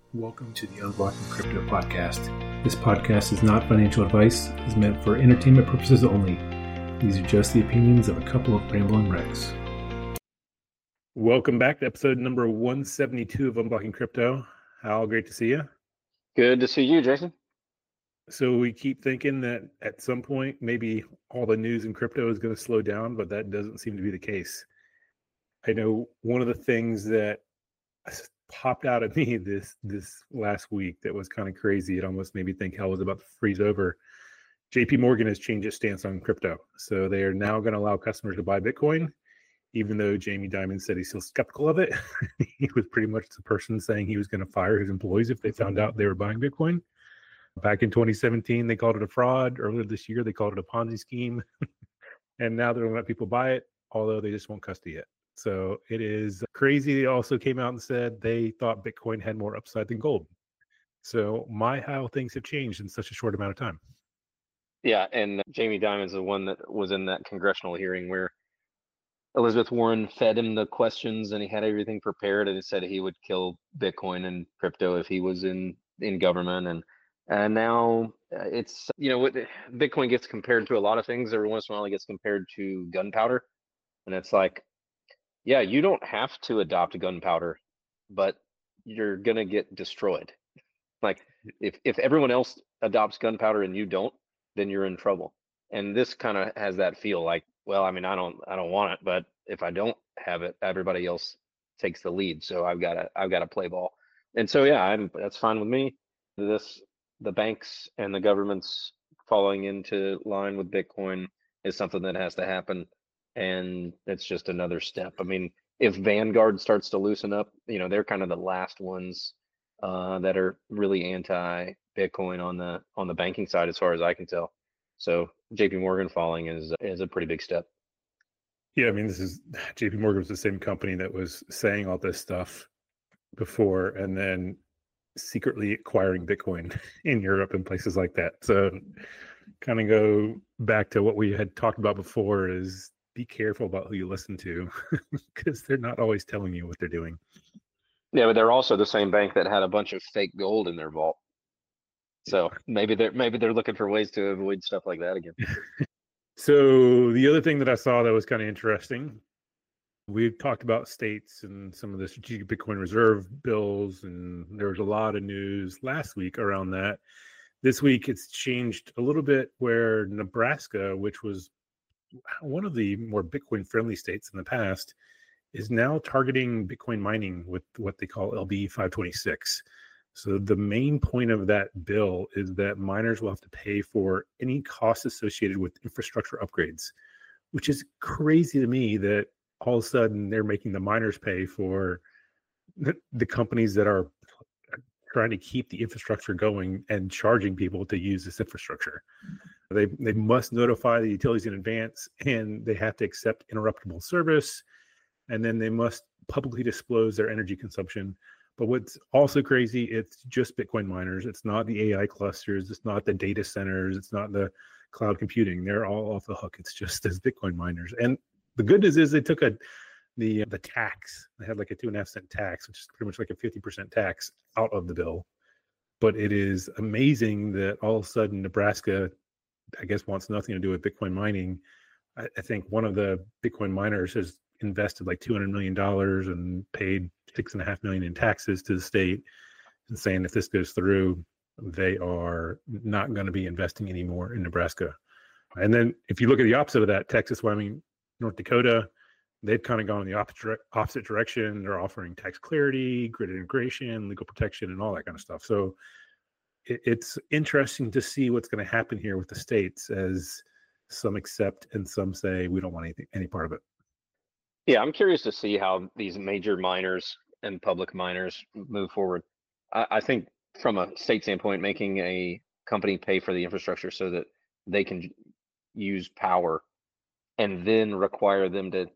Welcome to the Unblocking Crypto podcast. This podcast is not financial advice. It is meant for entertainment purposes only. These are just the opinions of a couple of rambling wrecks. Welcome back to episode number 172 of Unblocking Crypto. Hal, great to see you. Good to see you, Jason. So we keep thinking that at some point, maybe all the news in crypto is going to slow down, but that doesn't seem to be the case. I know one of the things that popped out at me this last week that was kind of crazy. It almost made me think hell was about to freeze over. JP Morgan has changed its stance on crypto. So they are now going to allow customers to buy Bitcoin, even though Jamie Dimon said he's still skeptical of it. He was pretty much the person saying he was going to fire his employees if they found out they were buying Bitcoin. Back in 2017, they called it a fraud. Earlier this year, they called it a Ponzi scheme. And now they're going to let people buy it, although they just won't custody it. So it is crazy. They also came out and said they thought Bitcoin had more upside than gold. So how things have changed in such a short amount of time. Yeah, and Jamie Dimon's the one that was in that congressional hearing where Elizabeth Warren fed him the questions and he had everything prepared, and he said he would kill Bitcoin and crypto if he was in government. And now it's, Bitcoin gets compared to a lot of things. Every once in a while it gets compared to gunpowder. And it's like, yeah, you don't have to adopt gunpowder, but you're going to get destroyed. Like if everyone else adopts gunpowder and you don't, then you're in trouble. And this kind of has that feel like, well, I mean, I don't want it, but if I don't have it, everybody else takes the lead. So I've got to play ball. And so, yeah, that's fine with me. The banks and the governments falling into line with Bitcoin is something that has to happen. And it's just another step. I mean, if Vanguard starts to loosen up, they're kind of the last ones that are really anti-Bitcoin on the banking side, as far as I can tell. So JP Morgan falling is a pretty big step. Yeah, I mean, JP Morgan was the same company that was saying all this stuff before and then secretly acquiring Bitcoin in Europe and places like that. So kind of go back to what we had talked about before is be careful about who you listen to because they're not always telling you what they're doing. Yeah, but they're also the same bank that had a bunch of fake gold in their vault. So maybe they're looking for ways to avoid stuff like that again. So the other thing that I saw that was kind of interesting, we've talked about states and some of the strategic Bitcoin reserve bills, and there was a lot of news last week around that. This week it's changed a little bit where Nebraska, which was one of the more Bitcoin friendly states in the past, is now targeting Bitcoin mining with what they call LB 526. So the main point of that bill is that miners will have to pay for any costs associated with infrastructure upgrades, which is crazy to me that all of a sudden they're making the miners pay for the companies that are trying to keep the infrastructure going and charging people to use this infrastructure. They must notify the utilities in advance, and they have to accept interruptible service, and then they must publicly disclose their energy consumption. But what's also crazy, it's just Bitcoin miners. It's not the AI clusters. It's not the data centers. It's not the cloud computing. They're all off the hook. It's just as Bitcoin miners. And the good news is they took the tax. They had like a 2.5 cent tax, which is pretty much like a 50% tax out of the bill. But it is amazing that all of a sudden Nebraska, I guess, wants nothing to do with Bitcoin mining. I think one of the Bitcoin miners has invested like $200 million and paid $6.5 million in taxes to the state, and saying if this goes through, they are not going to be investing anymore in Nebraska. And then if you look at the opposite of that, Texas, Wyoming, North Dakota, they've kind of gone in the opposite direction. They're offering tax clarity, grid integration, legal protection, and all that kind of stuff. So it's interesting to see what's going to happen here with the states, as some accept and some say we don't want any part of it. Yeah, I'm curious to see how these major miners and public miners move forward. I think from a state standpoint, making a company pay for the infrastructure so that they can use power and then require them to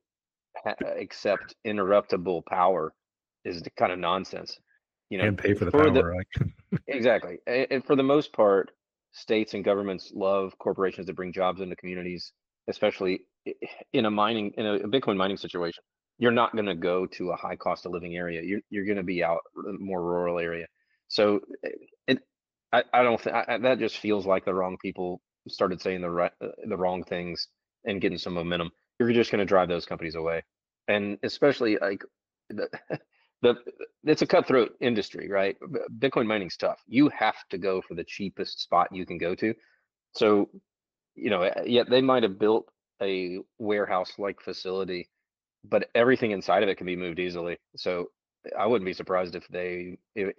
accept interruptible power is the kind of nonsense. And pay for the power. Exactly. And for the most part, states and governments love corporations that bring jobs into communities, especially in a Bitcoin mining situation. You're not going to go to a high cost of living area. You're going to be out in a more rural area. So it, I don't think that just feels like the wrong people started saying the wrong things and getting some momentum. You're just going to drive those companies away, and especially like the, the it's a cutthroat industry, right? Bitcoin mining's tough. You have to go for the cheapest spot you can go to. So, yet they might have built a warehouse-like facility, but everything inside of it can be moved easily. So I wouldn't be surprised if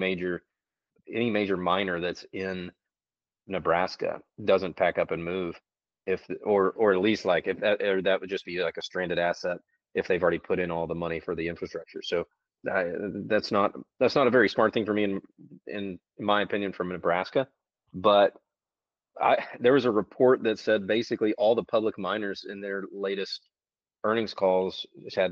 any major miner that's in Nebraska doesn't pack up and move, or at least like if that, or that would just be like a stranded asset if they've already put in all the money for the infrastructure. So that's not a very smart thing for me in my opinion from Nebraska. But there was a report that said basically all the public miners in their latest earnings calls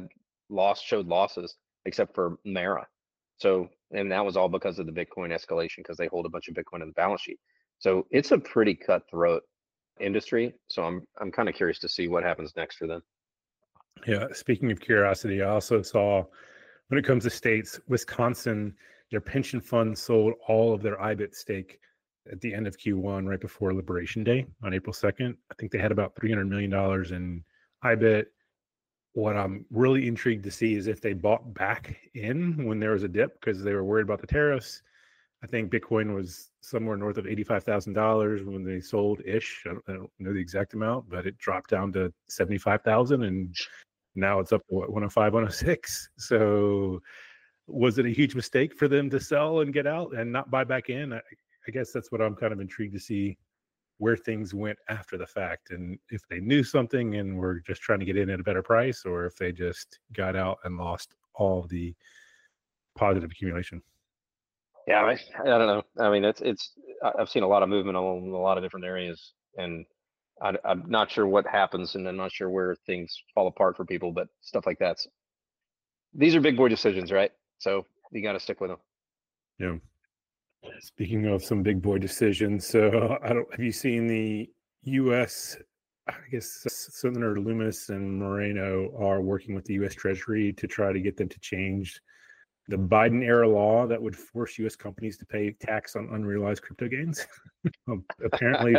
showed losses except for Mara. So, and that was all because of the Bitcoin escalation, because they hold a bunch of Bitcoin on the balance sheet. So it's a pretty cutthroat industry. So I'm kind of curious to see what happens next for them. Yeah. Speaking of curiosity, I also saw when it comes to states, Wisconsin, their pension fund sold all of their IBIT stake at the end of Q1, right before Liberation Day on April 2nd. I think they had about $300 million in IBIT. What I'm really intrigued to see is if they bought back in when there was a dip because they were worried about the tariffs. I think Bitcoin was somewhere north of $85,000 when they sold ish. I don't know the exact amount, but it dropped down to 75,000 and now it's up to 105, 106. So was it a huge mistake for them to sell and get out and not buy back in? I guess that's what I'm kind of intrigued to see, where things went after the fact, and if they knew something and were just trying to get in at a better price, or if they just got out and lost all the positive accumulation. Yeah, I don't know. I mean, I've seen a lot of movement along a lot of different areas, and I'm not sure what happens, and I'm not sure where things fall apart for people, but stuff like that. These are big boy decisions, right? So you got to stick with them. Yeah. Speaking of some big boy decisions, so have you seen the U.S., I guess Senator Loomis and Moreno are working with the U.S. Treasury to try to get them to change the Biden era law that would force U.S. companies to pay tax on unrealized crypto gains. Apparently,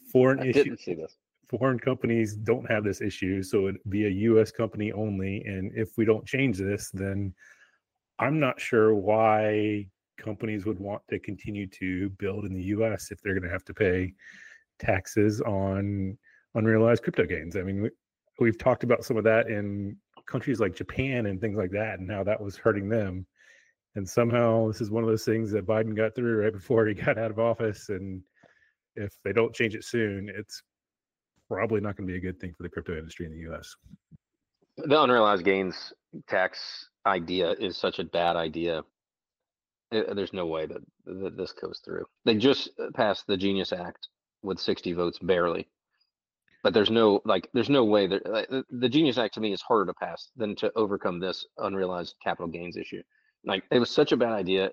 foreign companies don't have this issue, so it'd be a U.S. company only. And if we don't change this, then I'm not sure why companies would want to continue to build in the U.S. if they're going to have to pay taxes on unrealized crypto gains. I mean, we've talked about some of that in countries like Japan and things like that, and how that was hurting them. And somehow this is one of those things that Biden got through right before he got out of office. And if they don't change it soon, it's probably not going to be a good thing for the crypto industry in the U.S. The unrealized gains tax idea is such a bad idea. There's no way that this goes through. They just passed the Genius Act with 60 votes barely, but there's no way that the Genius Act to me is harder to pass than to overcome this unrealized capital gains issue. Like, it was such a bad idea.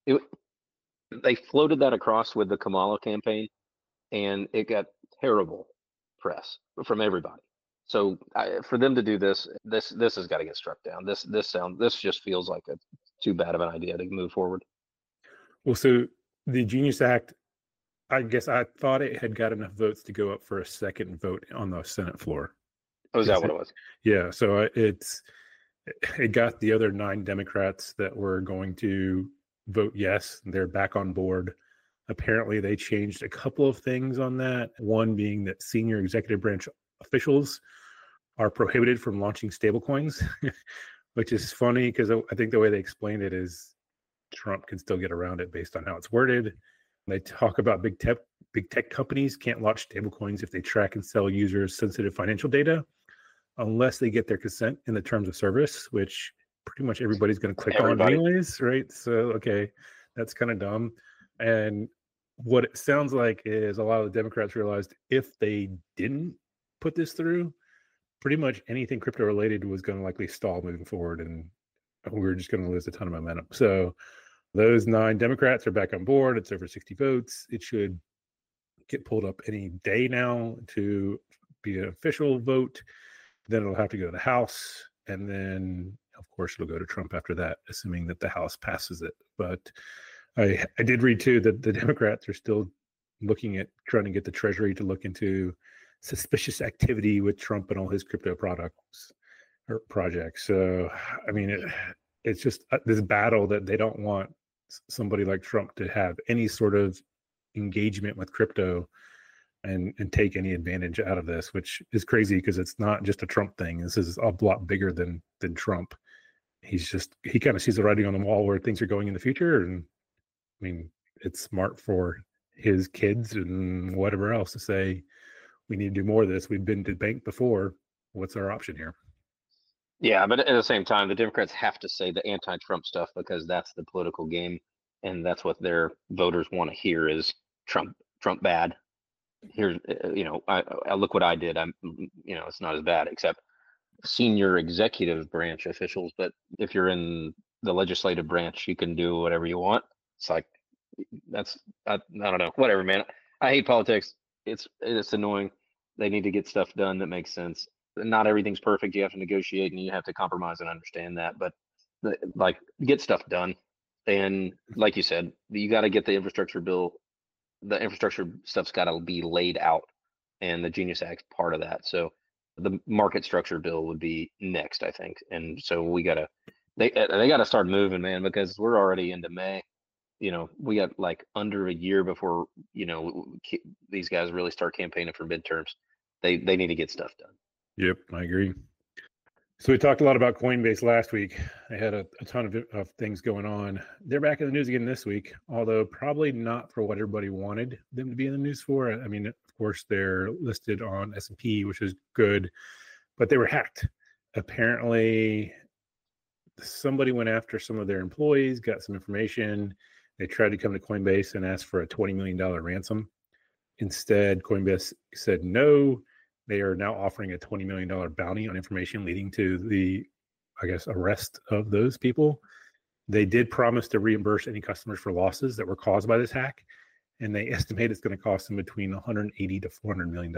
They floated that across with the Kamala campaign, and it got terrible press from everybody. So for them to do this has got to get struck down. This just feels like a too bad of an idea to move forward. Well, so the Genius Act, I guess I thought it had got enough votes to go up for a second vote on the Senate floor. Oh, is that what it was? Yeah. So it got the other 9 Democrats that were going to vote yes. They're back on board. Apparently, they changed a couple of things on that. One being that senior executive branch officials are prohibited from launching stablecoins, which is funny because I think the way they explained it is Trump can still get around it based on how it's worded. They talk about big tech companies can't launch stablecoins if they track and sell users' sensitive financial data unless they get their consent in the terms of service, which pretty much everybody's going to click on anyways, right? So, okay, that's kind of dumb. And what it sounds like is a lot of the Democrats realized if they didn't put this through, pretty much anything crypto related was going to likely stall moving forward, and we were just going to lose a ton of momentum. So those 9 Democrats are back on board. It's over 60 votes. It should get pulled up any day now to be an official vote. Then it'll have to go to the House, and then of course it'll go to Trump after that, assuming that the House passes it. But I did read too that the Democrats are still looking at trying to get the Treasury to look into suspicious activity with Trump and all his crypto products or projects. So, I mean, it's just this battle that they don't want somebody like Trump to have any sort of engagement with crypto and take any advantage out of this, which is crazy because it's not just a Trump thing. This is a lot bigger than Trump. He kind of sees the writing on the wall where things are going in the future, and I mean, it's smart for his kids and whatever else to say we need to do more of this. We've been to bank before. What's our option here? Yeah, but at the same time, the Democrats have to say the anti-Trump stuff because that's the political game, and that's what their voters want to hear is Trump bad. Here's I look what I did. It's not as bad except senior executive branch officials, but if you're in the legislative branch, you can do whatever you want. It's like I don't know, whatever, man. I hate politics. It's annoying. They need to get stuff done that makes sense. Not everything's perfect. You have to negotiate and you have to compromise and understand that, but like get stuff done. And like you said, you got to get the infrastructure bill. The infrastructure stuff's got to be laid out, and the Genius Act's part of that. So the market structure bill would be next, I think. And so they got to start moving, man, because we're already into May. We got like under a year before these guys really start campaigning for midterms. They need to get stuff done. Yep, I agree. So we talked a lot about Coinbase last week. They had a ton of things going on. They're back in the news again this week, although probably not for what everybody wanted them to be in the news for. I mean, of course, they're listed on S&P, which is good, but they were hacked. Apparently, somebody went after some of their employees, got some information. They tried to come to Coinbase and ask for a $20 million ransom. Instead, Coinbase said no. They are now offering a $20 million bounty on information leading to the, I guess, arrest of those people. They did promise to reimburse any customers for losses that were caused by this hack, and they estimate it's going to cost them between $180 to $400 million.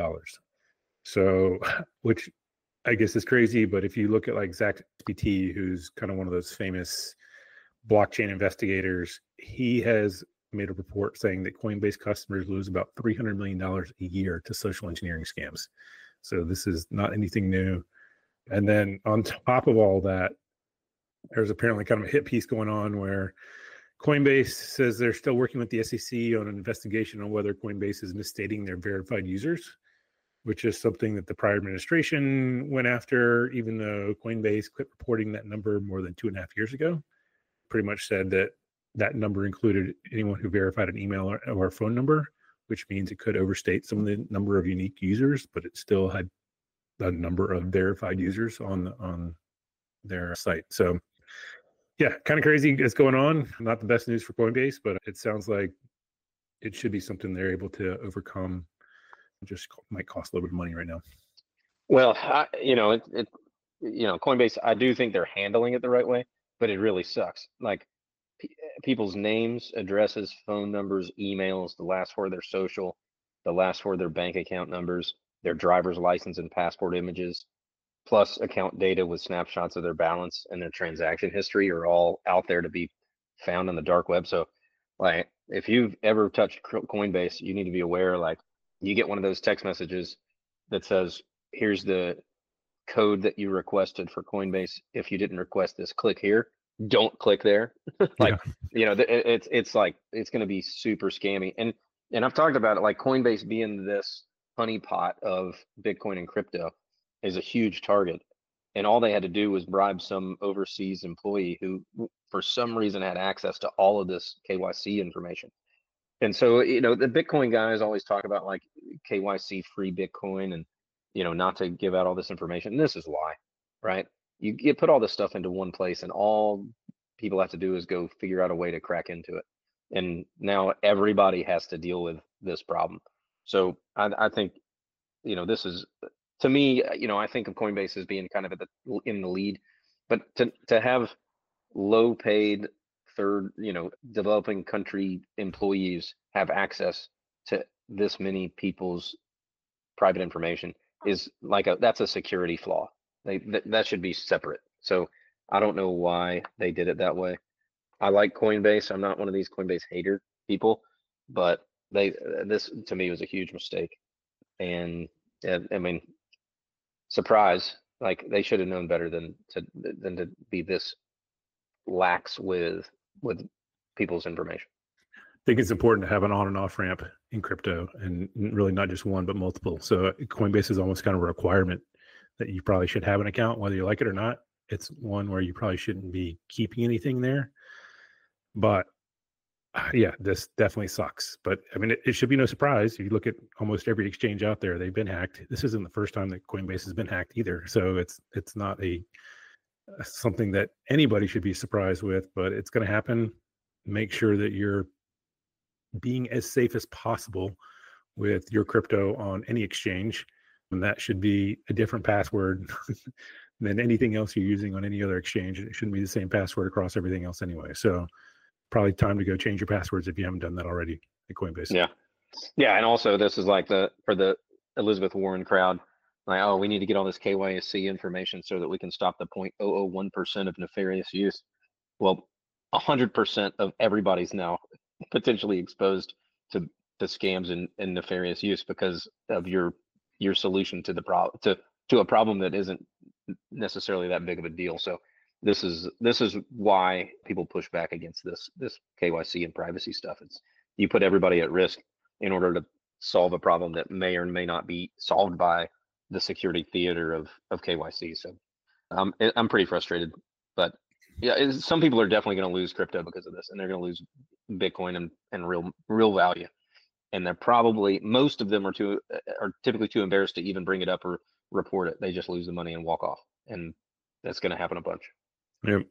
So, which I guess is crazy, but if you look at like ZachXBT, who's kind of one of those famous blockchain investigators, he has made a report saying that Coinbase customers lose about $300 million a year to social engineering scams. So this is not anything new. And then on top of all that, there's apparently kind of a hit piece going on where Coinbase says they're still working with the SEC on an investigation on whether Coinbase is misstating their verified users, which is something that the prior administration went after, even though Coinbase quit reporting that number more than 2.5 years ago. Pretty much said that number included anyone who verified an email or phone number, which means it could overstate some of the number of unique users, but it still had a number of verified users on their site. So yeah, kind of crazy is going on. Not the best news for Coinbase, but it sounds like it should be something they're able to overcome. It just might cost a little bit of money right now. Well, Coinbase, I do think they're handling it the right way, but it really sucks. Like people's names, addresses, phone numbers, emails, the last four of their social, the last four of their bank account numbers, their driver's license and passport images, plus account data with snapshots of their balance and their transaction history are all out there to be found on the dark web. So like if you've ever touched Coinbase, you need to be aware, like you get one of those text messages that says, here's the code that you requested for Coinbase. If you didn't request this, click here. Don't click there. Like, it's like, it's going to be super scammy. And I've talked about it, like Coinbase being this honeypot of Bitcoin and crypto is a huge target. And all they had to do was bribe some overseas employee who, for some reason, had access to all of this KYC information. And so, the Bitcoin guys always talk about like KYC free Bitcoin and, not to give out all this information. And this is why, right? You put all this stuff into one place and all people have to do is go figure out a way to crack into it. And now everybody has to deal with this problem. So I think, this is, to me, I think of Coinbase as being kind of in the lead, but to have low paid third, developing country employees have access to this many people's private information is like that's a security flaw. That should be separate. So I don't know why they did it that way. I like Coinbase. I'm not one of these Coinbase hater people, but this to me was a huge mistake. And I mean, surprise, like they should have known better than to be this lax with people's information. I think it's important to have an on and off ramp in crypto, and really not just one, but multiple. So Coinbase is almost kind of a requirement that you probably should have an account, whether you like it or not. It's one where you probably shouldn't be keeping anything there. But yeah, this definitely sucks. But I mean, it should be no surprise. If you look at almost every exchange out there, they've been hacked. This isn't the first time that Coinbase has been hacked either. So it's not something that anybody should be surprised with, but it's going to happen. Make sure that you're being as safe as possible with your crypto on any exchange. And that should be a different password than anything else you're using on any other exchange. It shouldn't be the same password across everything else anyway. So probably time to go change your passwords if you haven't done that already at Coinbase. Yeah. And also this is like for the Elizabeth Warren crowd, like, oh, we need to get all this KYC information so that we can stop the 0.001% of nefarious use. Well, 100% of everybody's now potentially exposed to scams and nefarious use because of your solution to the problem, to a problem that isn't necessarily that big of a deal. So this is why people push back against this KYC and privacy stuff. It's you put everybody at risk in order to solve a problem that may or may not be solved by the security theater of KYC. So I'm pretty frustrated, but yeah, some people are definitely going to lose crypto because of this, and they're going to lose Bitcoin and real value. And they're probably, most of them are typically too embarrassed to even bring it up or report it. They just lose the money and walk off, and that's going to happen a bunch. Yep.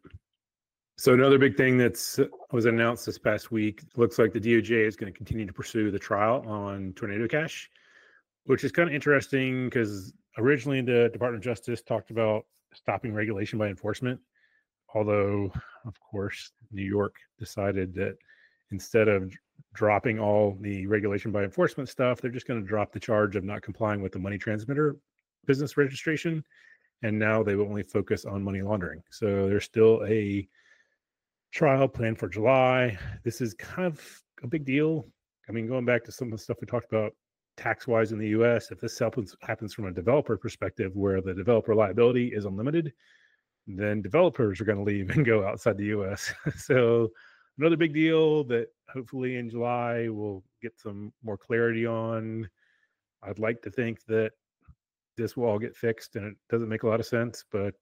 So another big thing was announced this past week, looks like the DOJ is going to continue to pursue the trial on Tornado Cash, which is kind of interesting because originally the Department of Justice talked about stopping regulation by enforcement. Although, of course, New York decided that instead of dropping all the regulation by enforcement stuff, they're just going to drop the charge of not complying with the money transmitter business registration. And now they will only focus on money laundering. So there's still a trial planned for July. This is kind of a big deal. I mean, going back to some of the stuff we talked about tax-wise in the US, if this happens from a developer perspective where the developer liability is unlimited, then developers are going to leave and go outside the US. So another big deal that hopefully in July we'll get some more clarity on. I'd like to think that this will all get fixed, and it doesn't make a lot of sense, but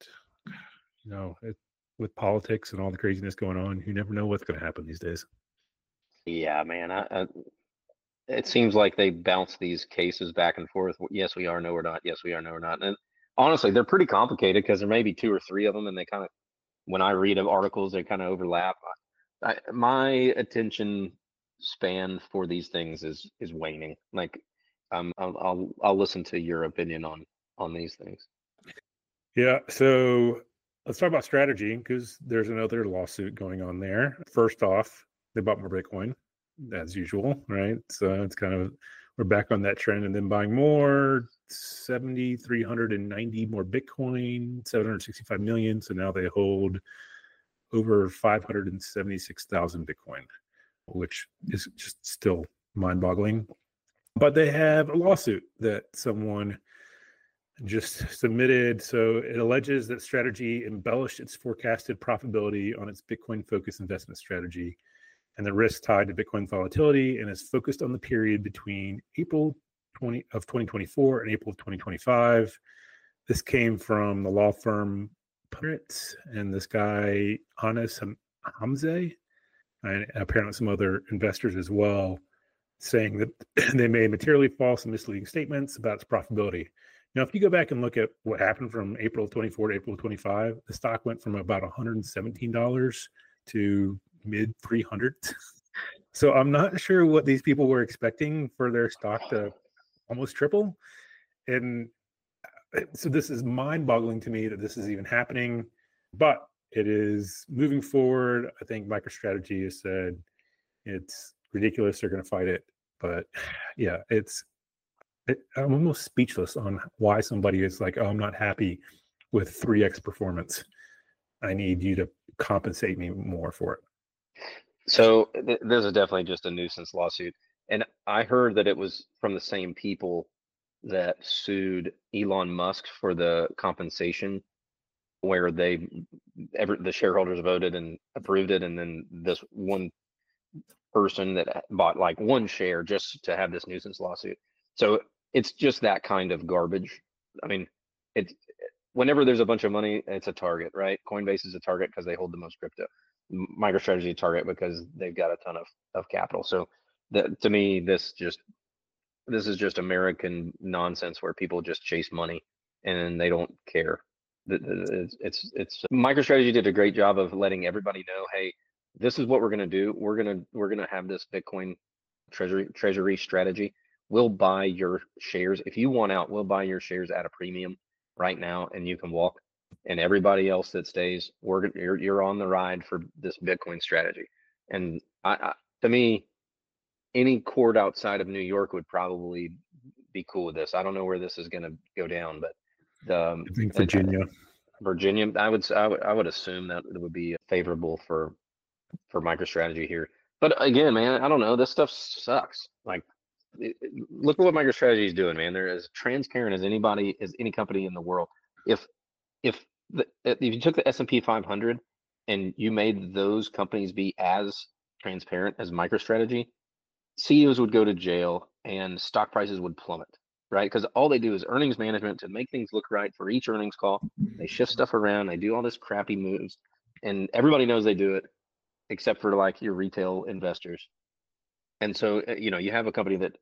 with politics and all the craziness going on, you never know what's going to happen these days. Yeah, man. It seems like they bounce these cases back and forth. Yes, we are. No, we're not. Yes, we are. No, we're not. And honestly, they're pretty complicated because there may be 2 or 3 of them, and they kind of, when I read articles, they kind of overlap. My attention span for these things is waning. Like, I'll listen to your opinion on these things. Yeah. So let's talk about strategy, because there's another lawsuit going on there. First off, they bought more Bitcoin as usual, right? So it's kind of, we're back on that trend, and then buying more, 7,390 more Bitcoin, 765 million. So now they hold over 576,000 Bitcoin, which is just still mind-boggling. But they have a lawsuit that someone just submitted. So it alleges that Strategy embellished its forecasted profitability on its Bitcoin-focused investment strategy and the risk tied to Bitcoin volatility, and is focused on the period between April 2024 and April of 2025. This came from the law firm Punnett and this guy, Anas Hamzeh, and apparently some other investors as well, saying that they made materially false and misleading statements about its profitability. Now, if you go back and look at what happened from April 24 to April 25, the stock went from about $117 to mid 300s. So I'm not sure what these people were expecting for their stock to almost triple. And so this is mind-boggling to me that this is even happening, but it is moving forward. I think MicroStrategy has said it's ridiculous, they're going to fight it. But yeah, I'm almost speechless on why somebody is like, oh, I'm not happy with 3x performance. I need you to compensate me more for it. So this is definitely just a nuisance lawsuit. And I heard that it was from the same people that sued Elon Musk for the compensation, where the shareholders voted and approved it, and then this one person that bought like one share just to have this nuisance lawsuit. So it's just that kind of garbage. I mean, it's whenever there's a bunch of money, it's a target, right? Coinbase is a target because they hold the most crypto. MicroStrategy a target because they've got a ton of capital. So to me, this is just American nonsense where people just chase money and they don't care. It's MicroStrategy did a great job of letting everybody know, hey, this is what we're gonna do. We're gonna have this Bitcoin treasury strategy. We'll buy your shares if you want out. We'll buy your shares at a premium right now, and you can walk. And everybody else that stays, you're on the ride for this Bitcoin strategy. And to me, any court outside of New York would probably be cool with this. I don't know where this is going to go down, but I think Virginia. Virginia, I would assume that it would be favorable for MicroStrategy here. But again, man, I don't know. This stuff sucks. Like, look at what MicroStrategy is doing, man. They're as transparent as any company in the world. If you took the S&P 500 and you made those companies be as transparent as MicroStrategy, CEOs would go to jail and stock prices would plummet, right? Because all they do is earnings management to make things look right for each earnings call. They shift stuff around. They do all this crappy moves, and everybody knows they do it, except for like your retail investors. And so, you have a company that,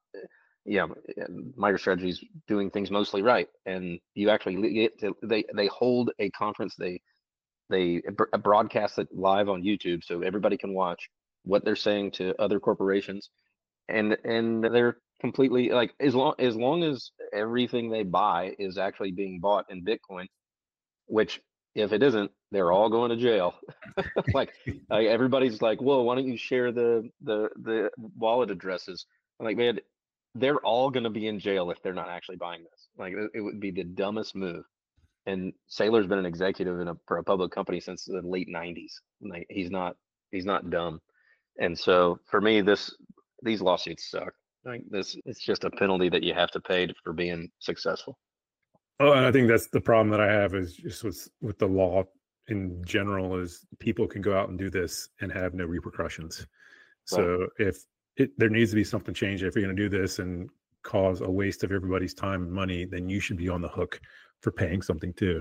MicroStrategy is doing things mostly right, and you actually get to, they hold a conference. They broadcast it live on YouTube so everybody can watch what they're saying to other corporations, and they're completely like as long as everything they buy is actually being bought in Bitcoin, which if it isn't, they're all going to jail. like everybody's like, well, why don't you share the wallet addresses? I'm like, man, they're all going to be in jail if they're not actually buying this. Like, it would be the dumbest move. And Saylor's been an executive for a public company since the late 90s. Like, he's not dumb. And so for me, these lawsuits suck. Like, it's just a penalty that you have to pay for being successful. Oh, and I think that's the problem that I have is just with the law in general is people can go out and do this and have no repercussions. So if there needs to be something changed, if you're going to do this and cause a waste of everybody's time and money, then you should be on the hook for paying something too.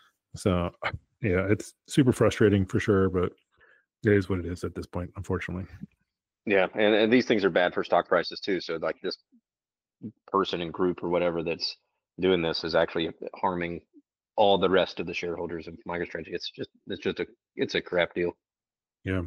So yeah, it's super frustrating for sure, but it is what it is at this point, unfortunately. Yeah, and these things are bad for stock prices too. So like this person and group or whatever that's doing this is actually harming all the rest of the shareholders of MicroStrategy. It's a crap deal. Yeah.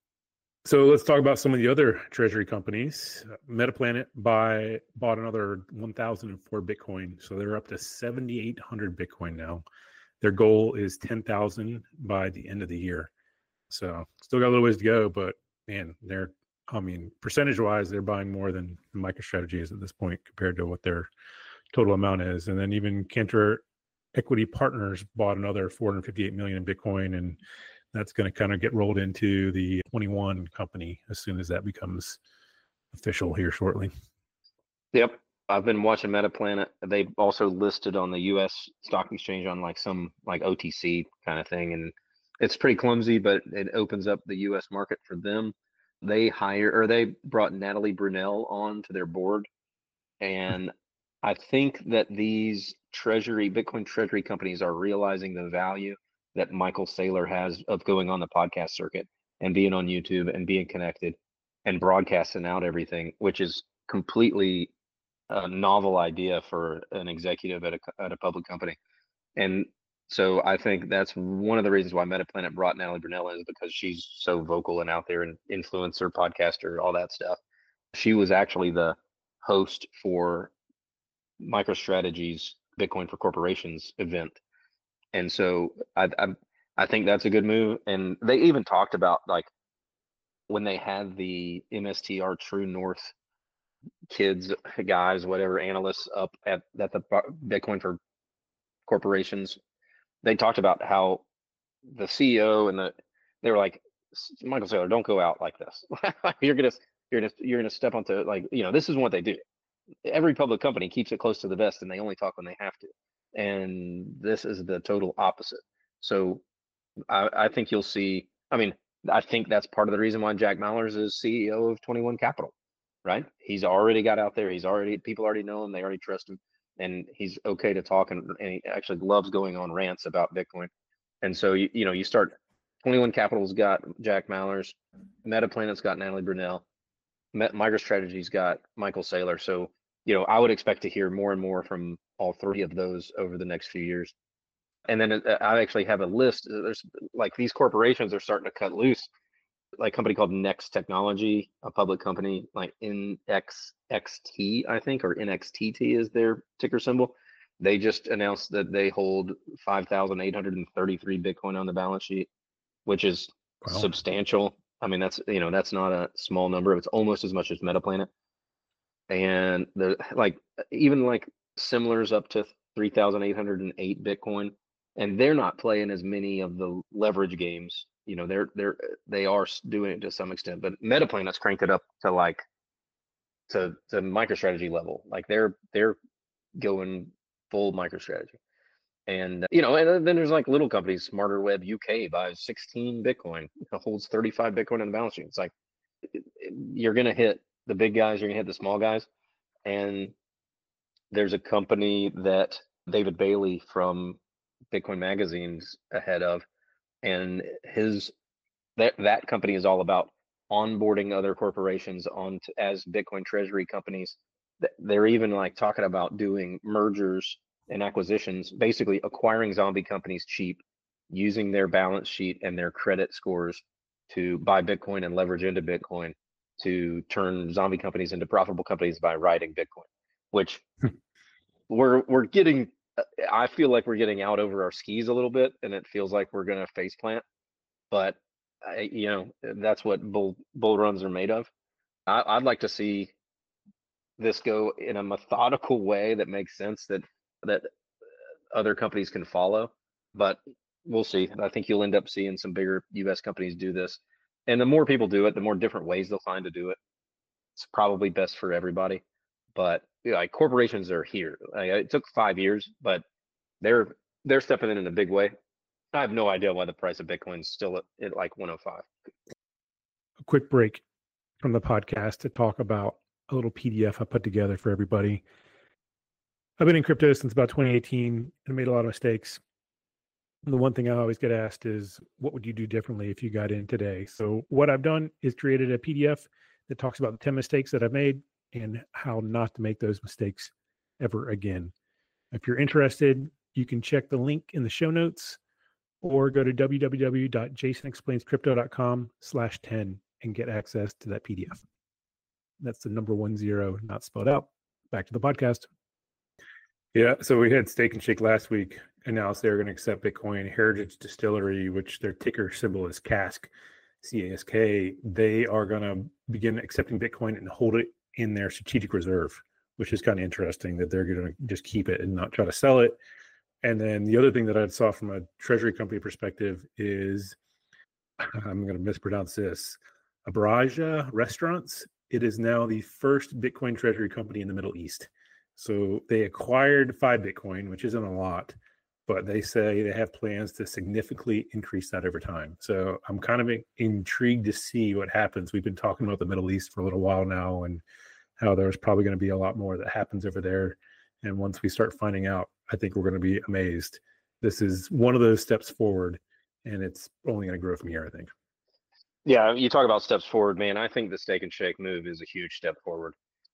So let's talk about some of the other treasury companies. Metaplanet bought another 1,004 Bitcoin. So they're up to 7,800 Bitcoin now. Their goal is 10,000 by the end of the year. So still got a little ways to go, but man, percentage wise, they're buying more than MicroStrategy is at this point compared to what their total amount is. And then even Cantor Equity Partners bought another 458 million in Bitcoin, and that's going to kind of get rolled into the 21 company as soon as that becomes official here shortly. Yep. I've been watching Metaplanet. They also listed on the US stock exchange on like some like OTC kind of thing. And it's pretty clumsy, but it opens up the US market for them. They brought Natalie Brunell on to their board. And I think that these Bitcoin treasury companies are realizing the value that Michael Saylor has of going on the podcast circuit and being on YouTube and being connected and broadcasting out everything, which is completely a novel idea for an executive at a public company. And so I think that's one of the reasons why Metaplanet brought Natalie Brunell is because she's so vocal and out there and influencer, podcaster, all that stuff. She was actually the host for MicroStrategy's Bitcoin for Corporations event. And so I think that's a good move. And they even talked about like when they had the MSTR True North kids, guys, whatever, analysts up at the Bitcoin for Corporations, they talked about how the CEO and they were like, Michael Saylor, don't go out like this. you're gonna step onto, like, this is what they do. Every public company keeps it close to the vest, and they only talk when they have to. And this is the total opposite. So I think you'll see. I mean, I think that's part of the reason why Jack Mallers is CEO of 21 Capital, right? He's already got out there. People already know him. They already trust him, and he's okay to talk. And he actually loves going on rants about Bitcoin. And so you start. 21 Capital's got Jack Mallers, Metaplanet's got Natalie Brunell, MicroStrategy's got Michael Saylor. So I would expect to hear more and more from all three of those over the next few years. And then I actually have a list. There's like these corporations are starting to cut loose. Like a company called Next Technology, a public company, like NXXT, I think, or NXTT is their ticker symbol. They just announced that they hold 5,833 Bitcoin on the balance sheet, which is substantial. I mean, that's not a small number. It's almost as much as Metaplanet. And even Similars up to 3,808 Bitcoin, and they're not playing as many of the leverage games. They are doing it to some extent, but Metaplanet's cranked it up to MicroStrategy level. Like they're going full MicroStrategy. And and then there's like little companies. Smarter Web UK buys 16 Bitcoin, holds 35 Bitcoin on the balance sheet. It's like you're gonna hit the big guys, you're gonna hit the small guys. And there's a company that David Bailey from Bitcoin Magazine's ahead of, and that company is all about onboarding other corporations as Bitcoin treasury companies. They're even talking about doing mergers and acquisitions, basically acquiring zombie companies cheap, using their balance sheet and their credit scores to buy Bitcoin and leverage into Bitcoin to turn zombie companies into profitable companies by riding Bitcoin, which we're getting. I feel like we're getting out over our skis a little bit, and it feels like we're going to face plant. But that's what bull runs are made of. I'd like to see this go in a methodical way that makes sense, that other companies can follow, but we'll see. I think you'll end up seeing some bigger US companies do this. And the more people do it, the more different ways they'll find to do it. It's probably best for everybody. But corporations are here. It took 5 years, but they're stepping in a big way. I have no idea why the price of Bitcoin is still at like 105. A quick break from the podcast to talk about a little PDF I put together for everybody. I've been in crypto since about 2018 and made a lot of mistakes. And the one thing I always get asked is, what would you do differently if you got in today? So what I've done is created a PDF that talks about the 10 mistakes that I've made and how not to make those mistakes ever again. If you're interested, you can check the link in the show notes or go to www.jasonexplainscrypto.com/10 and get access to that PDF. That's the number 10, not spelled out. Back to the podcast. Yeah, so we had Steak and Shake last week announced they're going to accept Bitcoin. Heritage Distillery, which their ticker symbol is CASK, CASK, they are going to begin accepting Bitcoin and hold it in their strategic reserve, which is kind of interesting that they're going to just keep it and not try to sell it. And then the other thing that I saw from a treasury company perspective is, I'm going to mispronounce this, Abraja Restaurants. It is now the first Bitcoin treasury company in the Middle East. So they acquired 5 Bitcoin, which isn't a lot, but they say they have plans to significantly increase that over time. So I'm kind of intrigued to see what happens. We've been talking about the Middle East for a little while now and how there's probably going to be a lot more that happens over there. And once we start finding out, I think we're going to be amazed. This is one of those steps forward, and it's only going to grow from here, I think. Yeah, you talk about steps forward, man. I think the Steak and Shake move is a huge step forward.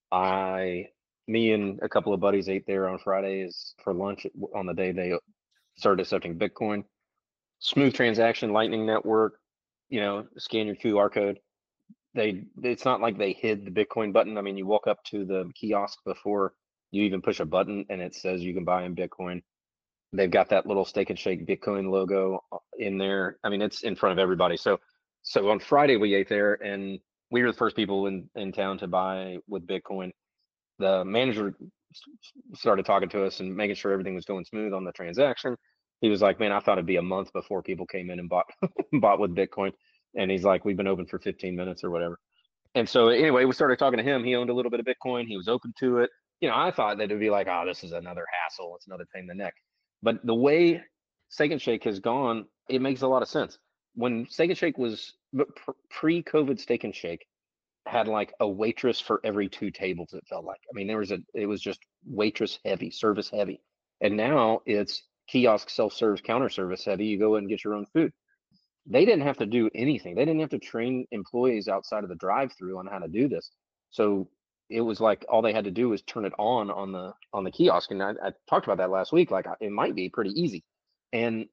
Me and a couple of buddies ate there on Fridays for lunch on the day they started accepting Bitcoin. Smooth transaction, Lightning Network, scan your QR code. It's not like they hid the Bitcoin button. I mean, you walk up to the kiosk before you even push a button and it says you can buy in Bitcoin. They've got that little Steak and Shake Bitcoin logo in there. I mean, it's in front of everybody. So on Friday we ate there and we were the first people in town to buy with Bitcoin. The manager started talking to us and making sure everything was going smooth on the transaction. He was like, man, I thought it'd be a month before people came in and bought with Bitcoin. And he's like, we've been open for 15 minutes or whatever. And so anyway, we started talking to him. He owned a little bit of Bitcoin. He was open to it. I thought that it'd be like, oh, this is another hassle. It's another pain in the neck. But the way Steak and Shake has gone, it makes a lot of sense. When Steak and Shake was pre-COVID, Steak and Shake had like a waitress for every 2 tables, it felt like. I mean, it was just waitress heavy, service heavy. And now it's kiosk, self-service, counter service heavy. You go in and get your own food. They didn't have to do anything. They didn't have to train employees outside of the drive-through on how to do this. So it was like all they had to do was turn it on the kiosk. And I talked about that last week. Like it might be pretty easy. And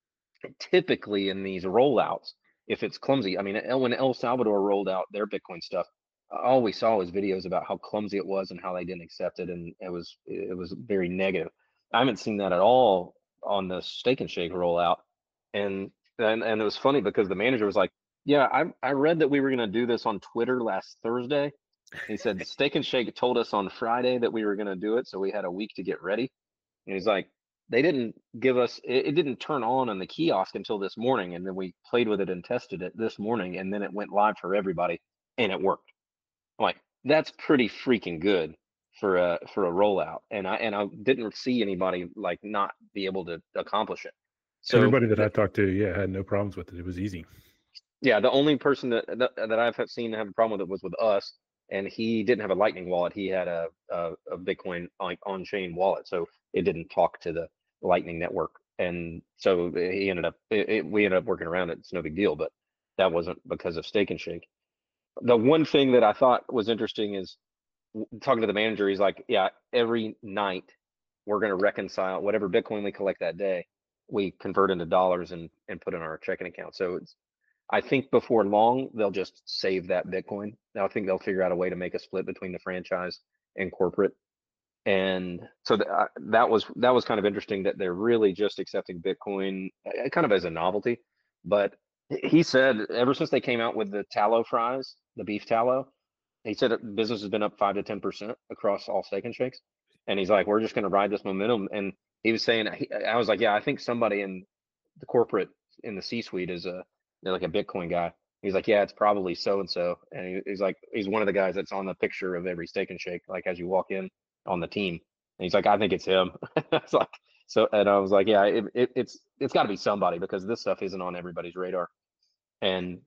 typically in these rollouts, if it's clumsy, I mean, when El Salvador rolled out their Bitcoin stuff, all we saw was videos about how clumsy it was and how they didn't accept it, and it was very negative. I haven't seen that at all on the Steak and Shake rollout, and it was funny because the manager was like, "Yeah, I read that we were going to do this on Twitter last Thursday." He said Steak and Shake told us on Friday that we were going to do it, so we had a week to get ready. And he's like, they didn't give us it didn't turn on the kiosk until this morning, and then we played with it and tested it this morning, and then it went live for everybody, and it worked. I'm like, that's pretty freaking good for a rollout, and I didn't see anybody like not be able to accomplish it. So Everybody that I talked to, yeah, had no problems with it. It was easy. yeah, the only person that I've seen have a problem with it was with us, and he didn't have a Lightning wallet. He had a Bitcoin like on-chain wallet, so it didn't talk to the Lightning network, and so he ended up we ended up working around it. It's no big deal, but that wasn't because of Steak and Shake. The one thing that I thought was interesting is talking to the manager. He's like, yeah, every night we're going to reconcile whatever Bitcoin we collect that day, we convert into dollars and put in our checking account. So I think before long they'll just save that Bitcoin. Now I think they'll figure out a way to make a split between the franchise and corporate. And so that was kind of interesting that they're really just accepting Bitcoin kind of as a novelty. But he said ever since they came out with the tallow fries, the beef tallow, he said business has been up 5 to 10% across all Steak and Shakes. And he's like, we're just going to ride this momentum. And he was saying, I was like, yeah, I think somebody in the corporate in the C-suite is they're like a Bitcoin guy. He's like, yeah, it's probably so and so. And he's like, he's one of the guys that's on the picture of every Steak and Shake, like as you walk in on the team. And he's like, I think it's him. It's like, so, and I was like, yeah, it's got to be somebody because this stuff isn't on everybody's radar. And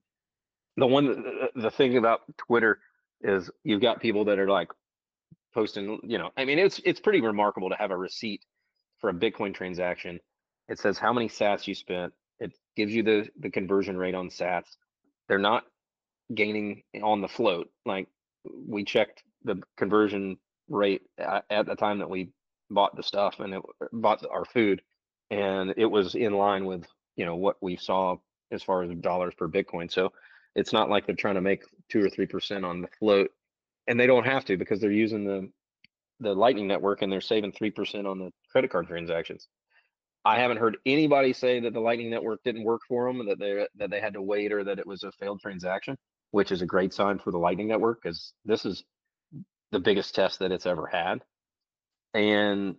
the thing about Twitter is you've got people that are like posting, I mean, it's pretty remarkable to have a receipt for a Bitcoin transaction. It says how many sats you spent. It gives you the conversion rate on sats. They're not gaining on the float. Like we checked the conversion rate at the time that we bought the stuff and bought our food, and it was in line with what we saw as far as dollars per Bitcoin. So it's not like they're trying to make 2 or 3% on the float, and they don't have to because they're using the Lightning Network and they're saving 3% on the credit card transactions. I haven't heard anybody say that the Lightning Network didn't work for them, that they had to wait, or that it was a failed transaction, which is a great sign for the Lightning Network because this is the biggest test that it's ever had. And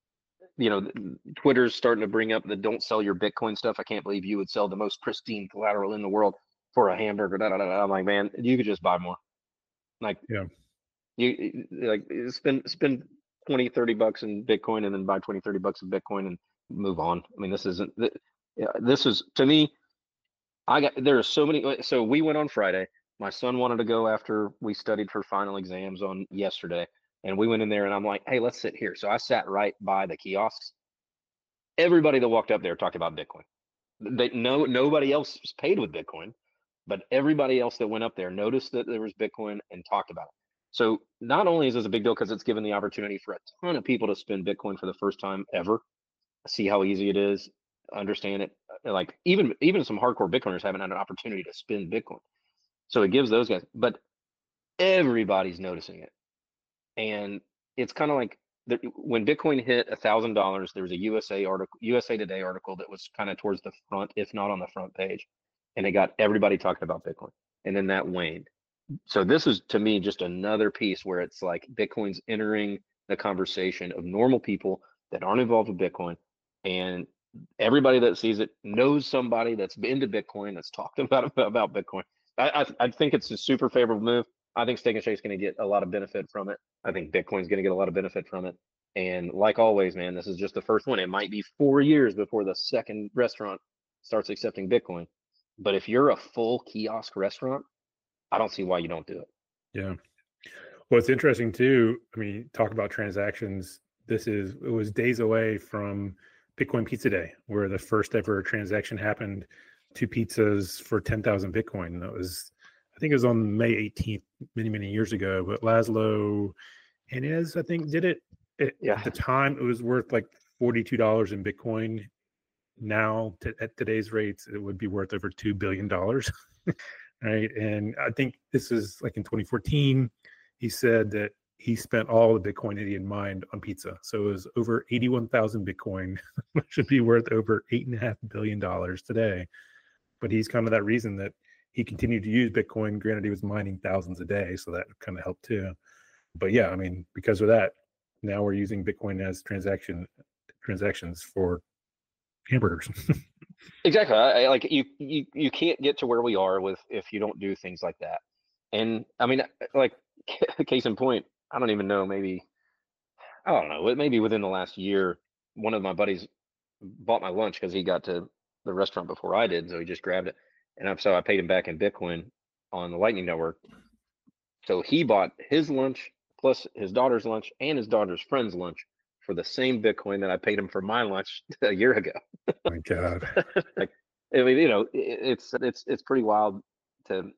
Twitter's starting to bring up the don't sell your Bitcoin stuff. I can't believe you would sell the most pristine collateral in the world for a hamburger. I'm like, man, you could just buy more. Like, yeah, you like spend $20-$30 in Bitcoin and then buy $20-$30 in Bitcoin and move on. I mean, this is to me, there are so many. So we went on Friday. My son wanted to go after we studied for final exams on yesterday, and we went in there and I'm like, hey, let's sit here. So I sat right by the kiosks. Everybody that walked up there talked about Bitcoin. Nobody else paid with Bitcoin, but everybody else that went up there noticed that there was Bitcoin and talked about it. So not only is this a big deal because it's given the opportunity for a ton of people to spend Bitcoin for the first time ever, see how easy it is, understand it. Like even some hardcore Bitcoiners haven't had an opportunity to spend Bitcoin. So it gives those guys, but everybody's noticing it. And it's kind of like when Bitcoin hit $1,000, there was a USA Today article that was kind of towards the front, if not on the front page, and it got everybody talking about Bitcoin. And then that waned. So this is to me just another piece where it's like Bitcoin's entering the conversation of normal people that aren't involved with Bitcoin, and Everybody that sees it knows somebody that's into Bitcoin, that's talked about Bitcoin. I think it's a super favorable move. I think Steak and Shake is going to get a lot of benefit from it. I think Bitcoin's going to get a lot of benefit from it. And like always, man, this is just the first one. It might be 4 years before the second restaurant starts accepting Bitcoin. But if you're a full kiosk restaurant, I don't see why you don't do it. Yeah. Well, it's interesting too. I mean, talk about transactions. It was days away from Bitcoin Pizza Day, where the first ever transaction happened, 2 pizzas for 10,000 Bitcoin. That was, I think it was on May 18th, many years ago. But Laszlo Inez, I think, did it. At the time, it was worth like $42 in Bitcoin. Now, at today's rates, it would be worth over $2 billion. Right. And I think this is like in 2014. He said that he spent all the Bitcoin that he had mined on pizza. So it was over 81,000 Bitcoin, which should be worth over $8.5 billion today. But he's kind of that reason that he continued to use Bitcoin. Granted, he was mining thousands a day, so that kind of helped too. But yeah, I mean, because of that, now we're using Bitcoin as transactions for hamburgers. Exactly. Like you can't get to where we are with if you don't do things like that. And I mean, like case in point, I don't even know. Maybe I don't know. Maybe within the last year, one of my buddies bought my lunch because he got to the restaurant before I did, so he just grabbed it, and so I paid him back in Bitcoin on the Lightning Network. So he bought his lunch plus his daughter's lunch and his daughter's friend's lunch for the same Bitcoin that I paid him for my lunch a year ago. Oh my God. Like, I mean, it's pretty wild to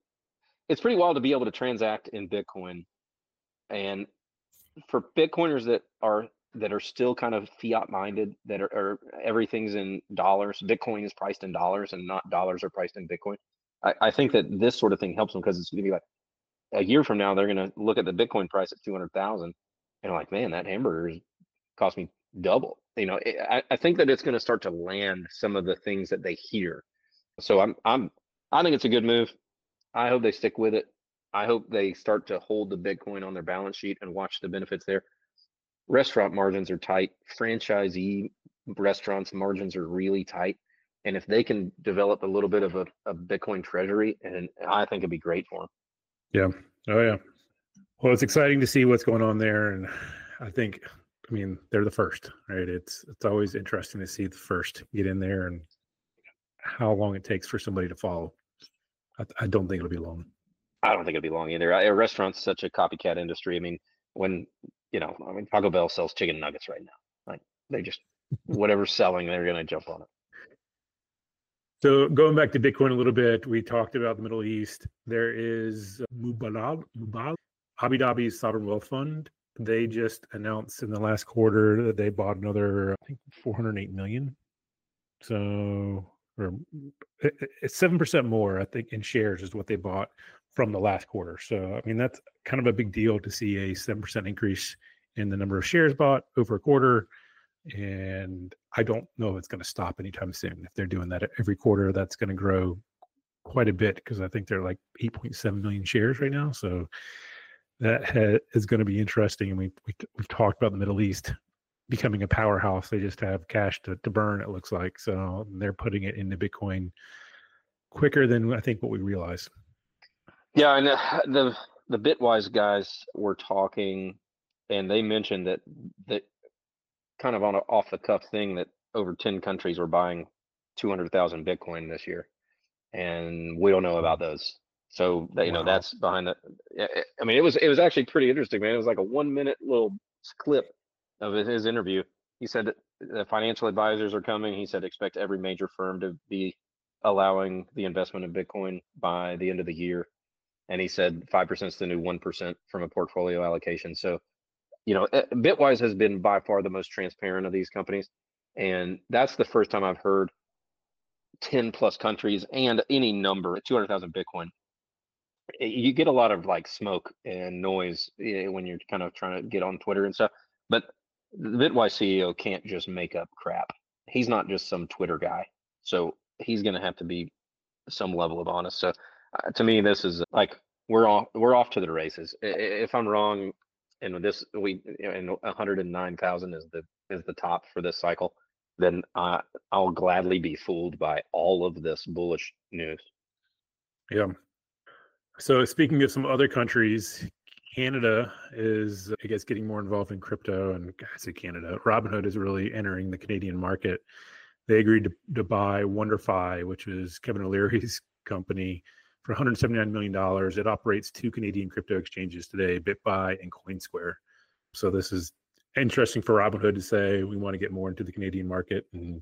be able to transact in Bitcoin, and for Bitcoiners that are still kind of fiat minded, that are everything's in dollars. Bitcoin is priced in dollars, and not dollars are priced in Bitcoin. I think that this sort of thing helps them because it's going to be like a year from now, they're going to look at the Bitcoin price at 200,000 and like, man, that hamburger cost me double. I think that it's going to start to land some of the things that they hear. So I think it's a good move. I hope they stick with it. I hope they start to hold the Bitcoin on their balance sheet and watch the benefits there. Restaurant margins are tight. Franchisee restaurants margins are really tight. And if they can develop a little bit of a Bitcoin treasury, and I think it'd be great for them. Yeah. Oh yeah. Well, it's exciting to see what's going on there, and I mean, they're the first, right? It's always interesting to see the first get in there and how long it takes for somebody to follow. I don't think it'll be long. I don't think it'll be long either. A restaurant's such a copycat industry. I mean, Taco Bell sells chicken nuggets right now. Like they just whatever's selling, they're going to jump on it. So going back to Bitcoin a little bit, we talked about the Middle East. There is Mubadala, Abu Dhabi's sovereign wealth fund. They just announced in the last quarter that they bought another, I think, 408 million. So, or it's 7% more, I think, in shares is what they bought from the last quarter. So, I mean, that's kind of a big deal to see a 7% increase in the number of shares bought over a quarter. And I don't know if it's going to stop anytime soon. If they're doing that every quarter, that's going to grow quite a bit because I think they're like 8.7 million shares right now. So that is going to be interesting. And we've talked about the Middle East becoming a powerhouse. They just have cash to burn, it looks like. So they're putting it into Bitcoin quicker than I think what we realize. Yeah, and the Bitwise guys were talking, and they mentioned that kind of on an off the cuff thing that over 10 countries were buying 200,000 Bitcoin this year, and we don't know about those. So that, Wow. that's behind the. I mean, it was actually pretty interesting, man. It was like a 1-minute little clip of his interview. He said that the financial advisors are coming. He said expect every major firm to be allowing the investment in Bitcoin by the end of the year, and he said 5% is the new 1% from a portfolio allocation. So, Bitwise has been by far the most transparent of these companies, and that's the first time I've heard 10 plus countries and any number 200,000 Bitcoin. You get a lot of like smoke and noise when you're kind of trying to get on Twitter and stuff, but the Bitwise CEO can't just make up crap. He's not just some Twitter guy, so he's going to have to be some level of honest. So to me, this is like we're off to the races. If I'm wrong, and 109,000 is the top for this cycle, then I'll gladly be fooled by all of this bullish news. Yeah. So speaking of some other countries, Canada is, I guess, getting more involved in crypto. And I say Canada, Robinhood is really entering the Canadian market. They agreed to buy WonderFi, which is Kevin O'Leary's company, for $179 million. It operates two Canadian crypto exchanges today, BitBuy and CoinSquare. So this is interesting for Robinhood to say we want to get more into the Canadian market. And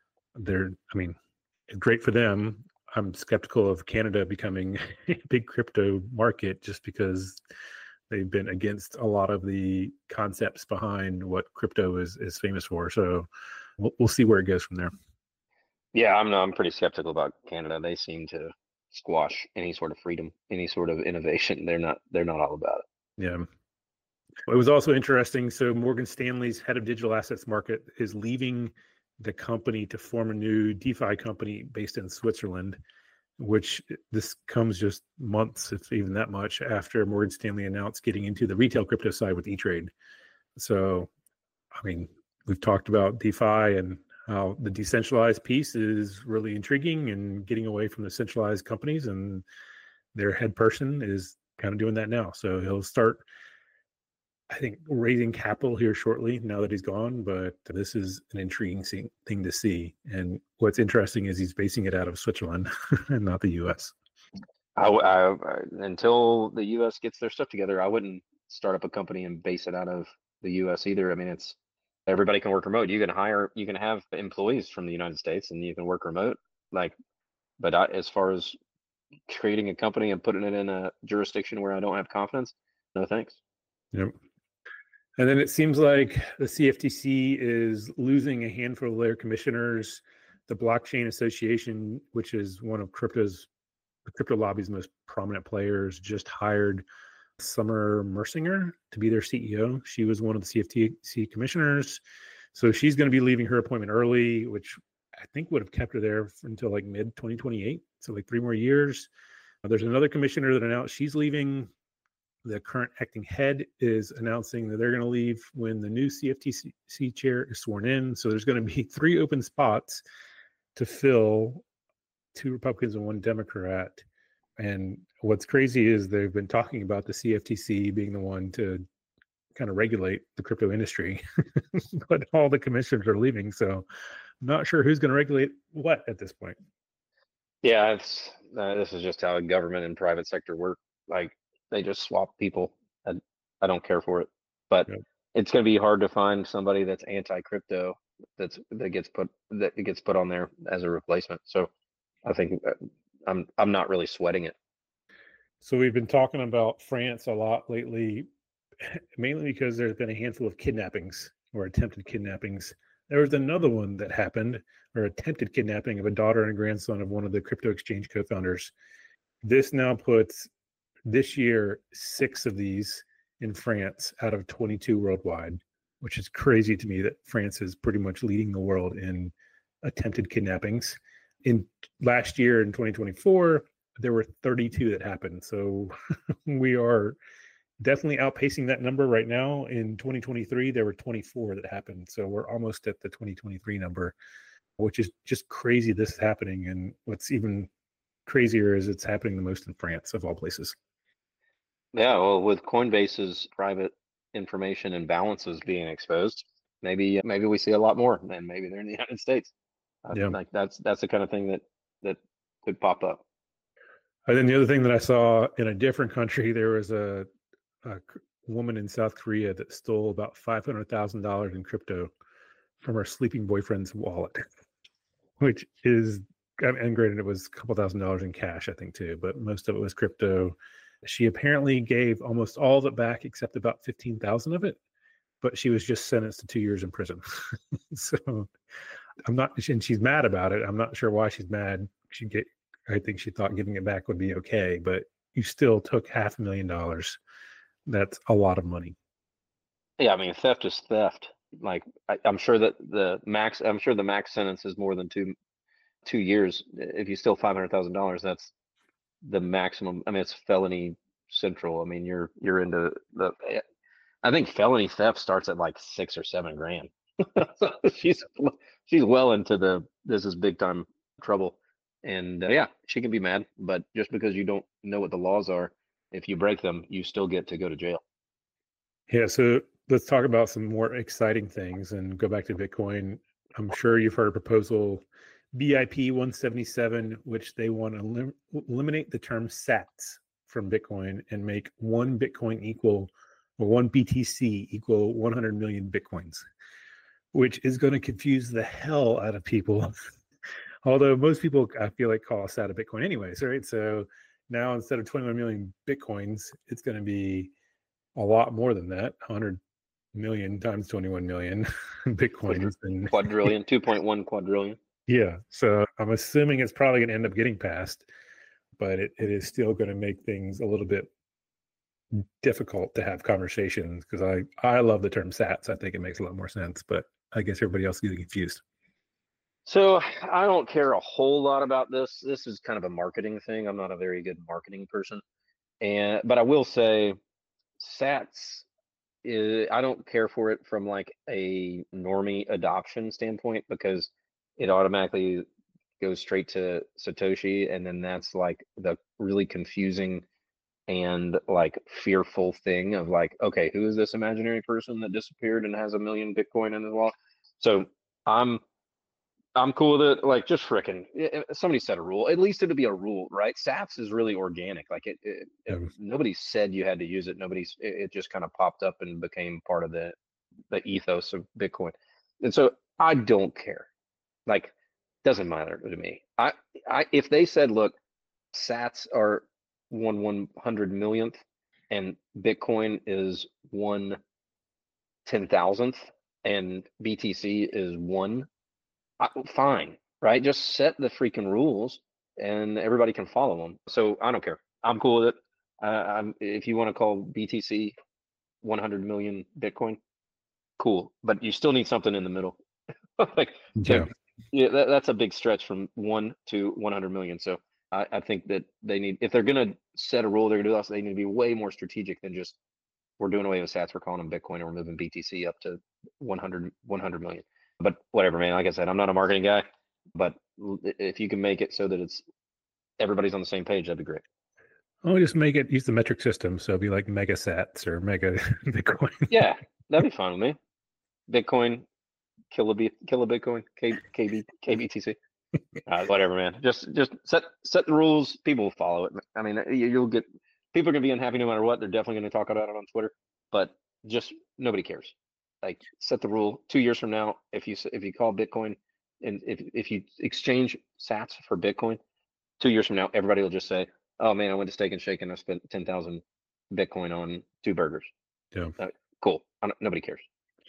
it's great for them. I'm skeptical of Canada becoming a big crypto market just because they've been against a lot of the concepts behind what crypto is famous for. So we'll see where it goes from there. Yeah, I'm pretty skeptical about Canada. They seem to squash any sort of freedom, any sort of innovation. They're not all about it. Yeah. It was also interesting. So Morgan Stanley's head of digital assets market is leaving the company to form a new DeFi company based in Switzerland, which this comes just months, if even that much, after Morgan Stanley announced getting into the retail crypto side with E-Trade. So, we've talked about DeFi and how the decentralized piece is really intriguing and getting away from the centralized companies, and their head person is kind of doing that now. So he'll start, I think, raising capital here shortly now that he's gone, but this is an intriguing thing to see. And what's interesting is he's basing it out of Switzerland and not the US. Until the US gets their stuff together, I wouldn't start up a company and base it out of the US either. It's everybody can work remote. You can have employees from the United States and you can work remote. But as far as creating a company and putting it in a jurisdiction where I don't have confidence, no thanks. Yep. And then it seems like the CFTC is losing a handful of their commissioners. The Blockchain Association, which is one of the crypto lobby's most prominent players, just hired Summer Mersinger to be their CEO. She was one of the CFTC commissioners. So she's going to be leaving her appointment early, which I think would have kept her there until like mid 2028. So like 3 more years. There's another commissioner that announced she's leaving. The current acting head is announcing that they're going to leave when the new CFTC chair is sworn in. So there's going to be 3 open spots to fill, 2 Republicans and 1 Democrat. And what's crazy is they've been talking about the CFTC being the one to kind of regulate the crypto industry, but all the commissioners are leaving. So I'm not sure who's going to regulate what at this point. Yeah, this is just how government and private sector work. Like they just swap people. I don't care for it, but Yep. It's going to be hard to find somebody that's anti-crypto that gets put on there as a replacement. So I think I'm not really sweating it. So we've been talking about France a lot lately, mainly because there's been a handful of kidnappings or attempted kidnappings. There was another one that happened, or attempted kidnapping of a daughter and a grandson of one of the crypto exchange co-founders. This now puts this year 6 of these in France out of 22 worldwide, which is crazy to me that France is pretty much leading the world in attempted kidnappings. In last year, in 2024, there were 32 that happened. So we are definitely outpacing that number right now. In 2023, there were 24 that happened. So we're almost at the 2023 number, which is just crazy this is happening. And what's even crazier is it's happening the most in France, of all places. Yeah, well, with Coinbase's private information and balances being exposed, maybe we see a lot more, and maybe they're in the United States. Yeah. Like that's the kind of thing that could pop up. And then the other thing that I saw in a different country, there was a woman in South Korea that stole about $500,000 in crypto from her sleeping boyfriend's wallet, which is, and granted, it was a couple $1,000s in cash, I think, too, but most of it was crypto. She apparently gave almost all of it back, except about 15,000 of it, but she was just sentenced to 2 years in prison. So I'm not, and she's mad about it. I'm not sure why she's mad. I think she thought giving it back would be okay, but you still took $500,000. That's a lot of money. Yeah, theft is theft. Like I'm sure that the max sentence is more than 2 years. If you steal $500,000, that's the maximum. It's felony central. You're into the. I think felony theft starts at like $6 or $7 grand. So she's well into this is big time trouble, and yeah, she can be mad, but just because you don't know what the laws are, if you break them, you still get to go to jail. Yeah, so let's talk about some more exciting things and go back to Bitcoin. I'm sure you've heard a proposal, BIP 177, which they want to eliminate the term sats from Bitcoin and make one Bitcoin equal, or one BTC equal 100 million Bitcoins, which is going to confuse the hell out of people. Although most people, I feel like, call a sat a Bitcoin anyways, right? So now instead of 21 million Bitcoins, it's going to be a lot more than that, 100 million times 21 million Bitcoins. And Quadrillion, 2.1 quadrillion. yeah, so I'm assuming it's probably going to end up getting passed, but it is still going to make things a little bit difficult to have conversations, because I love the term sats. I think it makes a lot more sense, but I guess everybody else is getting confused. So I don't care a whole lot about this. This is kind of a marketing thing. I'm not a very good marketing person, but I will say sats I don't care for it from like a normie adoption standpoint, because it automatically goes straight to Satoshi, and then that's like the really confusing and like fearful thing of like, okay, who is this imaginary person that disappeared and has 1 million Bitcoin in his wallet? So I'm cool with it. Like, just frickin', somebody set a rule. At least it'd be a rule, right? Sats is really organic. Like nobody said you had to use it. It just kind of popped up and became part of the ethos of Bitcoin. And so I don't care. Like, doesn't matter to me. If they said, look, Sats are 1/100 millionth, and Bitcoin is 1/10,000th, and BTC is 1, fine, right? Just set the freaking rules, and everybody can follow them. So I don't care. I'm cool with it. If you want to call BTC 100 million Bitcoin, cool. But you still need something in the middle. Like, Yeah. That's a big stretch from 1 to 100 million. So I think that they need, if they're going to set a rule, they're going to do this, they need to be way more strategic than just, we're doing away with sats, we're calling them Bitcoin, and we're moving BTC up to 100 million. But whatever, man. Like I said, I'm not a marketing guy, but if you can make it so that it's everybody's on the same page, that'd be great. Oh, just use the metric system. So it'd be like mega sats or mega Bitcoin. Yeah, that'd be fine with me. Bitcoin, kill a Bitcoin, KBTC. Whatever, man. Just set the rules. People will follow it. I mean, you'll get, people are gonna be unhappy no matter what. They're definitely gonna talk about it on Twitter, but just nobody cares. Like, set the rule. 2 years from now, if you call Bitcoin, and if you exchange sats for Bitcoin, 2 years from now, everybody will just say, "Oh man, I went to Steak and Shake and I spent 10,000 Bitcoin on 2 burgers." Yeah. Cool. Nobody cares.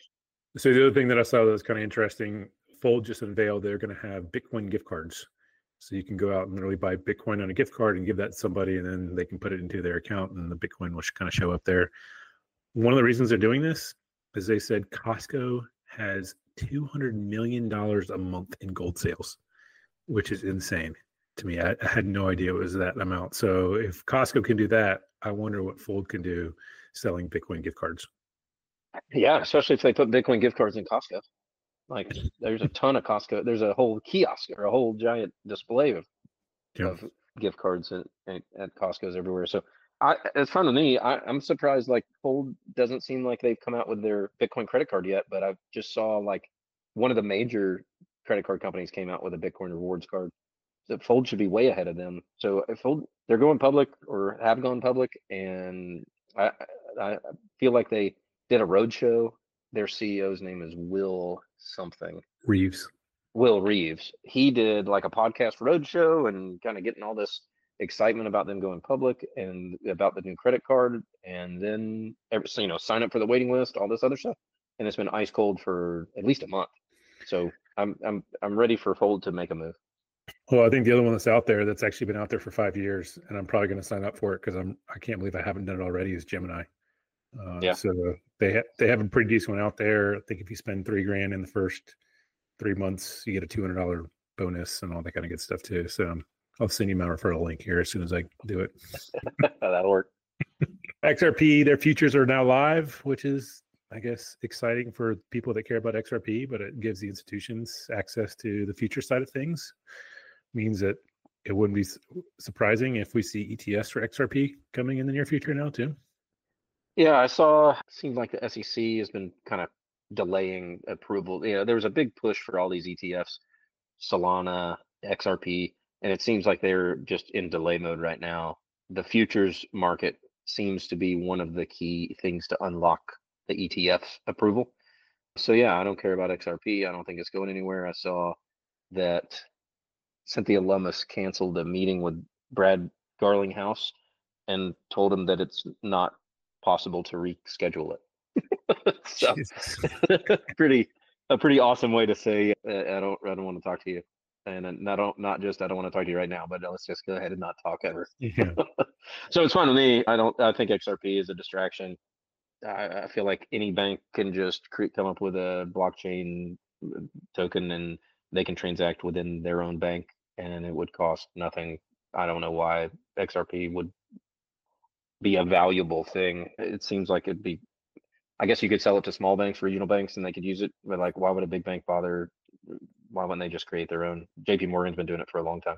So the other thing that I saw that was kind of interesting, Fold just unveiled they're going to have Bitcoin gift cards. So you can go out and literally buy Bitcoin on a gift card and give that to somebody, and then they can put it into their account, and the Bitcoin will kind of show up there. One of the reasons they're doing this is they said Costco has $200 million a month in gold sales, which is insane to me. I had no idea it was that amount. So if Costco can do that, I wonder what Fold can do selling Bitcoin gift cards. Yeah, especially if they put Bitcoin gift cards in Costco. Like, there's a ton of Costco. There's a whole kiosk or a whole giant display of gift cards at Costco's everywhere. So it's fun to me. I'm surprised, like, Fold doesn't seem like they've come out with their Bitcoin credit card yet, but I just saw like one of the major credit card companies came out with a Bitcoin rewards card. So Fold should be way ahead of them. So if Fold, they're going public or have gone public, and I feel like they did a roadshow. Their CEO's name is Will something. Will Reeves. He did like a podcast roadshow and kind of getting all this excitement about them going public and about the new credit card, and then sign up for the waiting list, all this other stuff. And it's been ice cold for at least a month. So I'm ready for Fold to make a move. Well, I think the other one that's out there that's actually been out there for 5 years, and I'm probably going to sign up for it because I can't believe I haven't done it already, is Gemini. So they have a pretty decent one out there. I think if you spend $3,000 in the first 3 months, you get a $200 bonus and all that kind of good stuff too. So I'll send you my referral link here as soon as I do it. That'll work. XRP, their futures are now live, which is I guess, exciting for people that care about XRP, but it gives the institutions access to the future side of things. Means that it wouldn't be surprising if we see ETFs for XRP coming in the near future now too. Yeah, I saw. Seems like the SEC has been kind of delaying approval. There was a big push for all these ETFs, Solana, XRP, and it seems like they're just in delay mode right now. The futures market seems to be one of the key things to unlock the ETF approval. So yeah, I don't care about XRP. I don't think it's going anywhere. I saw that Cynthia Lummis canceled a meeting with Brad Garlinghouse and told him that it's not possible to reschedule it. So a pretty awesome way to say I don't want to talk to you, and not just I don't want to talk to you right now, but let's just go ahead and not talk ever. Yeah. So it's fine with me. I think XRP is a distraction. I feel like any bank can just come up with a blockchain token and they can transact within their own bank and it would cost nothing. I don't know why XRP would be a valuable thing. It seems like it'd be, I guess you could sell it to small banks, regional banks, and they could use it. But like, why would a big bank bother? Why wouldn't they just create their own? JP Morgan's been doing it for a long time.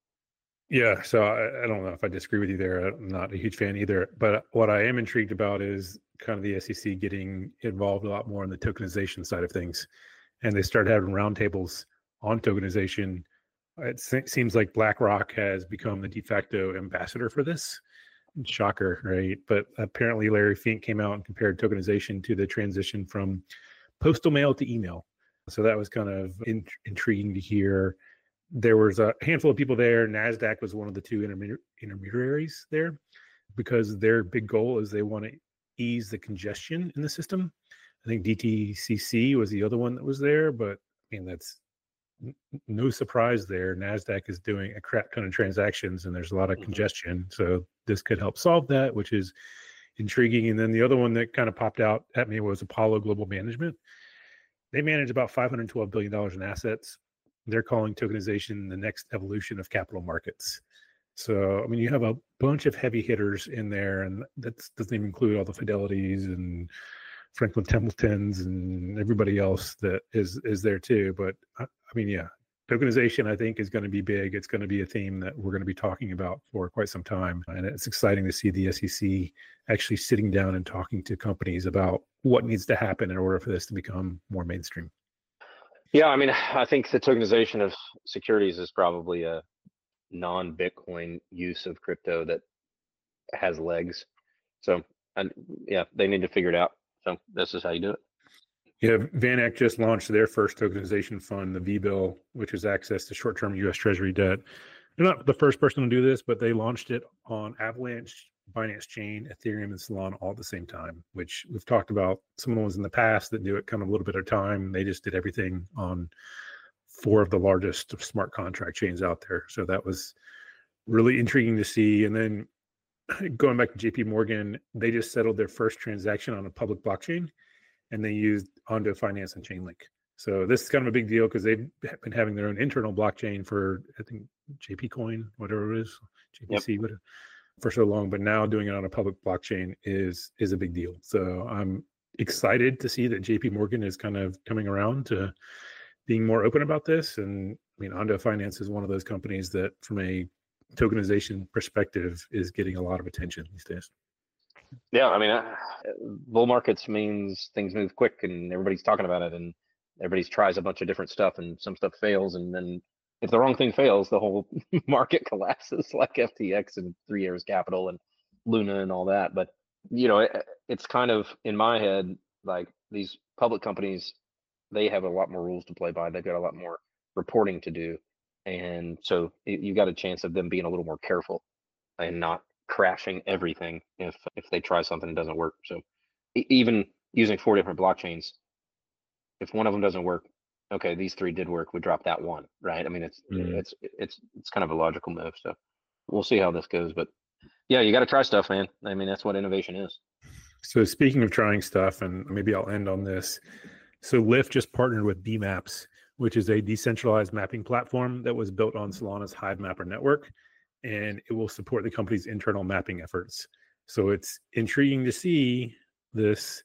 Yeah, so I don't know if I disagree with you there. I'm not a huge fan either. But what I am intrigued about is kind of the SEC getting involved a lot more on the tokenization side of things. And they started having roundtables on tokenization. It seems like BlackRock has become the de facto ambassador for this. Shocker, right? But apparently Larry Fink came out and compared tokenization to the transition from postal mail to email. So that was kind of intriguing to hear. There was a handful of people there. NASDAQ was one of the two intermediaries there because their big goal is they want to ease the congestion in the system. I think DTCC was the other one that was there, but I mean, that's no surprise there. NASDAQ is doing a crap ton of transactions and there's a lot of congestion. So this could help solve that, which is intriguing. And then the other one that kind of popped out at me was Apollo Global Management. They manage about $512 billion in assets. They're calling tokenization the next evolution of capital markets. So, I mean, you have a bunch of heavy hitters in there, and that doesn't even include all the Fidelities and Franklin Templetons and everybody else that is there too. But I mean, yeah, tokenization, I think, is going to be big. It's going to be a theme that we're going to be talking about for quite some time. And it's exciting to see the SEC actually sitting down and talking to companies about what needs to happen in order for this to become more mainstream. Yeah, I mean, I think the tokenization of securities is probably a non-Bitcoin use of crypto that has legs. So, yeah, they need to figure it out. So this is how you do it. Yeah, VanEck just launched their first tokenization fund, the V-Bill, which is access to short-term U.S. Treasury debt. They're not the first person to do this, but they launched it on Avalanche, Binance Chain, Ethereum, and Solana all at the same time, which we've talked about. Some of the ones in the past that do it kind of a little bit at a time. They just did everything on 4 of the largest smart contract chains out there. So that was really intriguing to see. And then going back to JP Morgan, they just settled their first transaction on a public blockchain, and they used Ondo Finance and Chainlink. So this is kind of a big deal because they've been having their own internal blockchain for, I think, JP Coin, whatever it is, JPC, whatever, for so long. But now doing it on a public blockchain is a big deal. So I'm excited to see that JP Morgan is kind of coming around to being more open about this. And I mean, Ondo Finance is one of those companies that, from a tokenization perspective, is getting a lot of attention these days. Yeah, I mean, bull markets means things move quick and everybody's talking about it and everybody tries a bunch of different stuff and some stuff fails. And then if the wrong thing fails, the whole market collapses, like FTX and 3 Arrows Capital and Luna and all that. But, you know, it's kind of in my head, like these public companies, they have a lot more rules to play by. They've got a lot more reporting to do. And so you got a chance of them being a little more careful and not crashing everything if they try something that doesn't work. So even using 4 different blockchains, if one of them doesn't work, okay, these 3 did work, we drop that one, right? I mean, it's kind of a logical move. So we'll see how this goes. But yeah, you got to try stuff, man. I mean, that's what innovation is. So speaking of trying stuff, and maybe I'll end on this. So Lyft just partnered with BMaps, which is a decentralized mapping platform that was built on Solana's Hive Mapper network, and it will support the company's internal mapping efforts. So it's intriguing to see this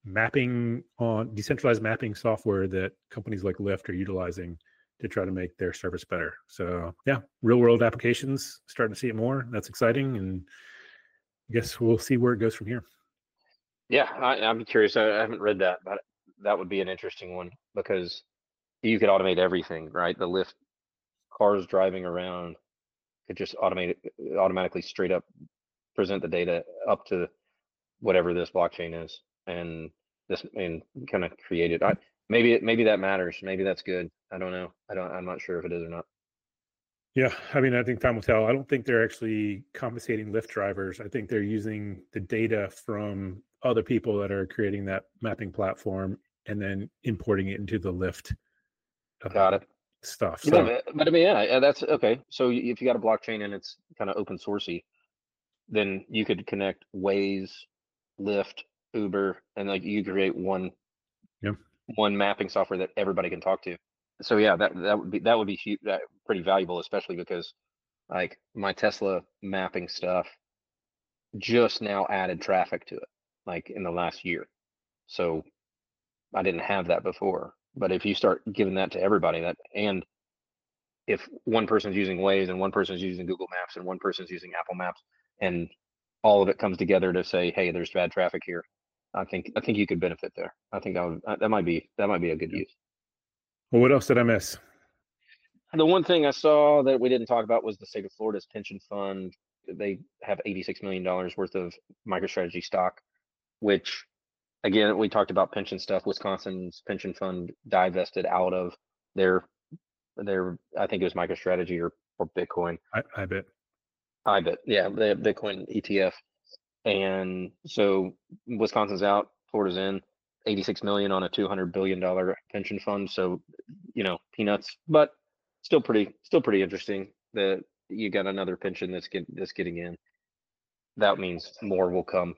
mapping on decentralized mapping software that companies like Lyft are utilizing to try to make their service better. So yeah, real world applications, starting to see it more. That's exciting, and I guess we'll see where it goes from here. Yeah, I'm curious. I haven't read that, but that would be an interesting one because you could automate everything, right? The Lyft cars driving around could just automatically straight up present the data up to whatever this blockchain is, and this and kind of create it. Maybe that matters. Maybe that's good. I don't know. I'm not sure if it is or not. Yeah, I mean, I think time will tell. I don't think they're actually compensating Lyft drivers. I think they're using the data from other people that are creating that mapping platform and then importing it into the Lyft Got it. stuff. Yeah, So but I mean, yeah, that's okay. So if you got a blockchain and it's kind of open sourcey, then you could connect Waze, Lyft, Uber, and like you create yeah, one mapping software that everybody can talk to. So yeah, that would be huge, pretty valuable, especially because like my Tesla mapping stuff just now added traffic to it, like in the last year. So I didn't have that before. But if you start giving that to everybody, that and if one person's using Waze and one person's using Google Maps and one person's using Apple Maps, and all of it comes together to say, hey, there's bad traffic here, I think you could benefit there. I think that might be a good yeah. use. Well, what else did I miss? The one thing I saw that we didn't talk about was the state of Florida's pension fund. They have $86 million worth of MicroStrategy stock, which again, we talked about pension stuff. Wisconsin's pension fund divested out of their I think it was MicroStrategy or Bitcoin. I bet. Yeah, the Bitcoin ETF. And so Wisconsin's out, Florida's in, 86 million on a $200 billion pension fund. So, peanuts, but still pretty interesting that you got another pension that's getting in. That means more will come.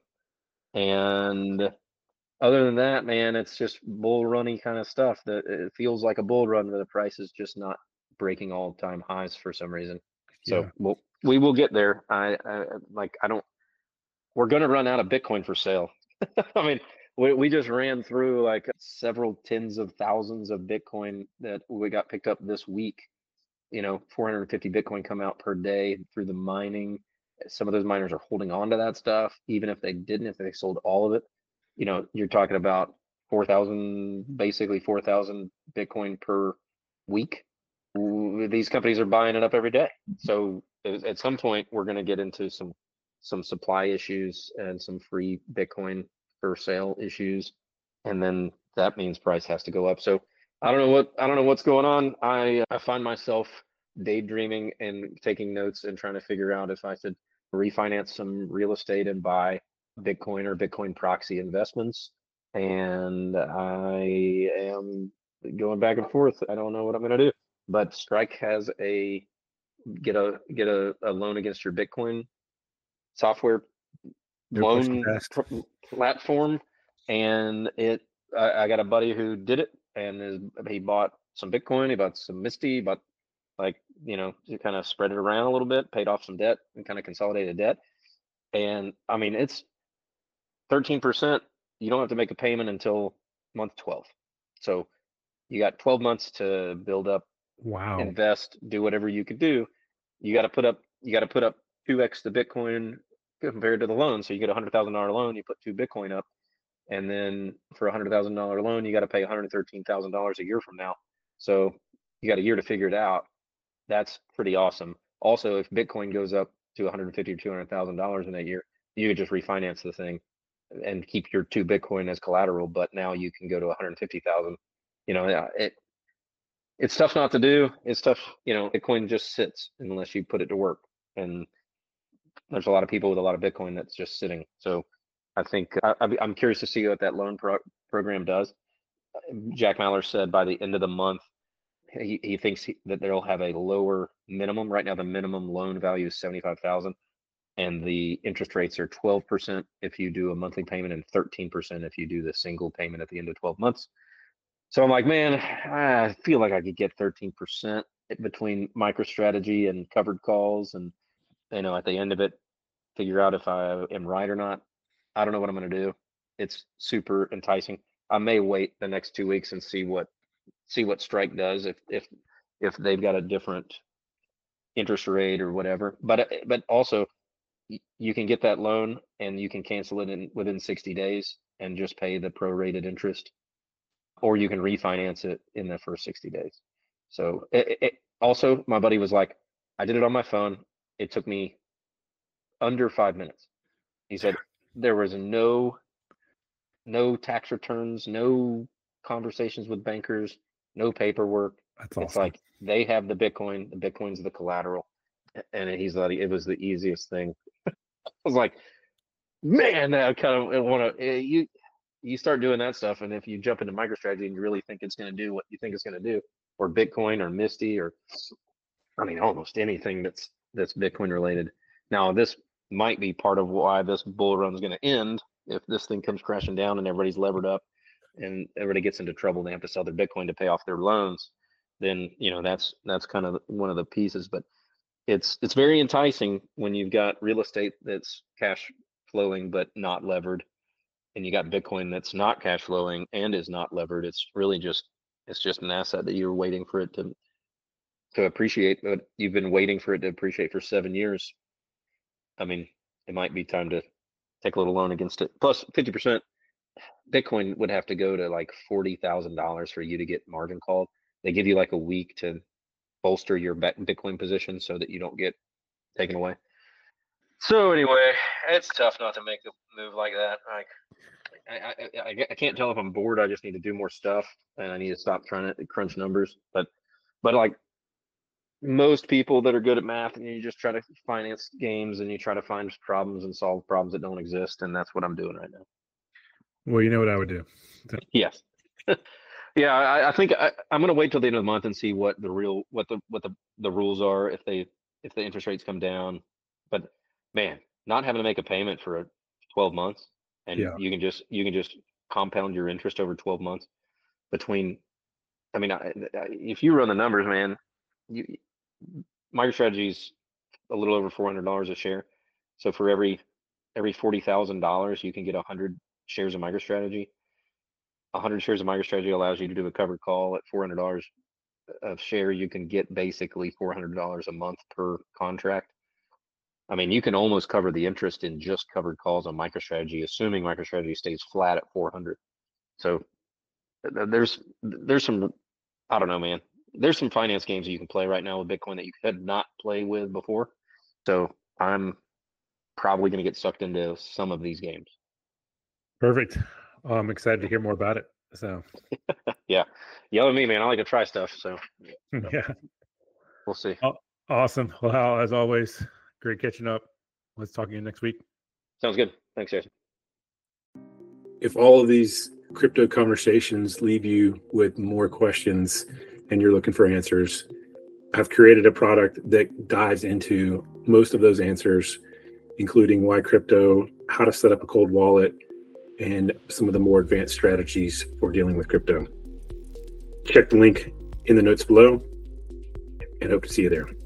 And other than that, man, it's just bull runny kind of stuff that it feels like a bull run, but the price is just not breaking all time highs for some reason. So Yeah. we will get there. We're going to run out of Bitcoin for sale. I mean, we just ran through like several tens of thousands of Bitcoin that we got picked up this week. 450 Bitcoin come out per day through the mining. Some of those miners are holding on to that stuff, even if they didn't, if they sold all of it. You're talking about 4,000 Bitcoin per week. These companies are buying it up every day. So at some point, we're going to get into some supply issues and some free Bitcoin for sale issues, and then that means price has to go up. So I don't know what's going on. I find myself daydreaming and taking notes and trying to figure out if I should refinance some real estate and buy Bitcoin or Bitcoin proxy investments. And I am going back and forth. I don't know what I'm going to do. But Strike has a get a loan against your Bitcoin software loan platform, and I got a buddy who did it, and he bought some Bitcoin, he bought some Misty, but to kind of spread it around a little bit, paid off some debt and kind of consolidated debt. And I mean, it's 13%. You don't have to make a payment until month 12. So you got 12 months to build up, invest, do whatever you could do. You got to put up 2x the Bitcoin compared to the loan. So you get a $100,000 loan, you put 2 Bitcoin up, and then for a $100,000 loan, you got to pay $113,000 a year from now. So you got a year to figure it out. That's pretty awesome. Also, if Bitcoin goes up to $150,000 or $200,000 in that year, you could just refinance the thing and keep your 2 Bitcoin as collateral. But now you can go to 150,000. It's tough not to do. It's tough. Bitcoin just sits unless you put it to work. And there's a lot of people with a lot of Bitcoin that's just sitting. So I think I'm curious to see what that loan program does. Jack Mallers said by the end of the month, he thinks that they'll have a lower minimum. Right now, the minimum loan value is 75,000, and the interest rates are 12% if you do a monthly payment and 13% if you do the single payment at the end of 12 months. So I'm like, man, I feel like I could get 13% between MicroStrategy and covered calls, and at the end of it, figure out if I am right or not. I don't know what I'm going to do. it's super enticing. I may wait the next 2 weeks and see what Strike does if they've got a different interest rate or whatever. But also you can get that loan and you can cancel it within 60 days and just pay the prorated interest, or you can refinance it in the first 60 days. So also, my buddy was like, I did it on my phone. It took me under 5 minutes. He said there was no tax returns, no conversations with bankers, no paperwork. That's awesome. It's like they have the Bitcoin's the collateral. And he's like, it was the easiest thing. I was like, man, I kind of want to, you start doing that stuff. And if you jump into MicroStrategy and you really think it's going to do what you think it's going to do, or Bitcoin or Misty, or I mean, almost anything that's Bitcoin related. Now, this might be part of why this bull run is going to end. If this thing comes crashing down and everybody's levered up and everybody gets into trouble, they have to sell their Bitcoin to pay off their loans, then, that's kind of one of the pieces. But it's very enticing when you've got real estate that's cash flowing but not levered, and you got Bitcoin that's not cash flowing and is not levered. It's really just an asset that you're waiting for it to appreciate, but you've been waiting for it to appreciate for 7 years. I mean, it might be time to take a little loan against it. Plus 50%, Bitcoin would have to go to like $40,000 for you to get margin called. They give you like a week to bolster your Bitcoin position so that you don't get taken away. So anyway, it's tough not to make a move like that. I can't tell if I'm bored. I just need to do more stuff, and I need to stop trying to crunch numbers. But like most people that are good at math, and you just try to finance games and you try to find problems and solve problems that don't exist, and that's what I'm doing right now. Well, you know what I would do. Yes. Yeah, I think I'm going to wait till the end of the month and see what the rules are if the interest rates come down. But man, not having to make a payment for 12 months, and you can just compound your interest over 12 months between. I mean, if you run the numbers, man, MicroStrategy's a little over $400 a share. So for every $40,000, you can get 100 shares of MicroStrategy. 100 shares of MicroStrategy allows you to do a covered call at $400 a share. You can get basically $400 a month per contract. I mean, you can almost cover the interest in just covered calls on MicroStrategy, assuming MicroStrategy stays flat at 400. So there's some, I don't know, man. There's some finance games that you can play right now with Bitcoin that you could not play with before. So I'm probably going to get sucked into some of these games. Perfect. I'm excited to hear more about it. So yeah, yell at me, man. I like to try stuff. So yeah, we'll see. Awesome. Well, as always, great catching up. Let's talk again next week. Sounds good. Thanks, Jason. If all of these crypto conversations leave you with more questions and you're looking for answers, I've created a product that dives into most of those answers, including why crypto, how to set up a cold wallet, and some of the more advanced strategies for dealing with crypto. Check the link in the notes below and hope to see you there.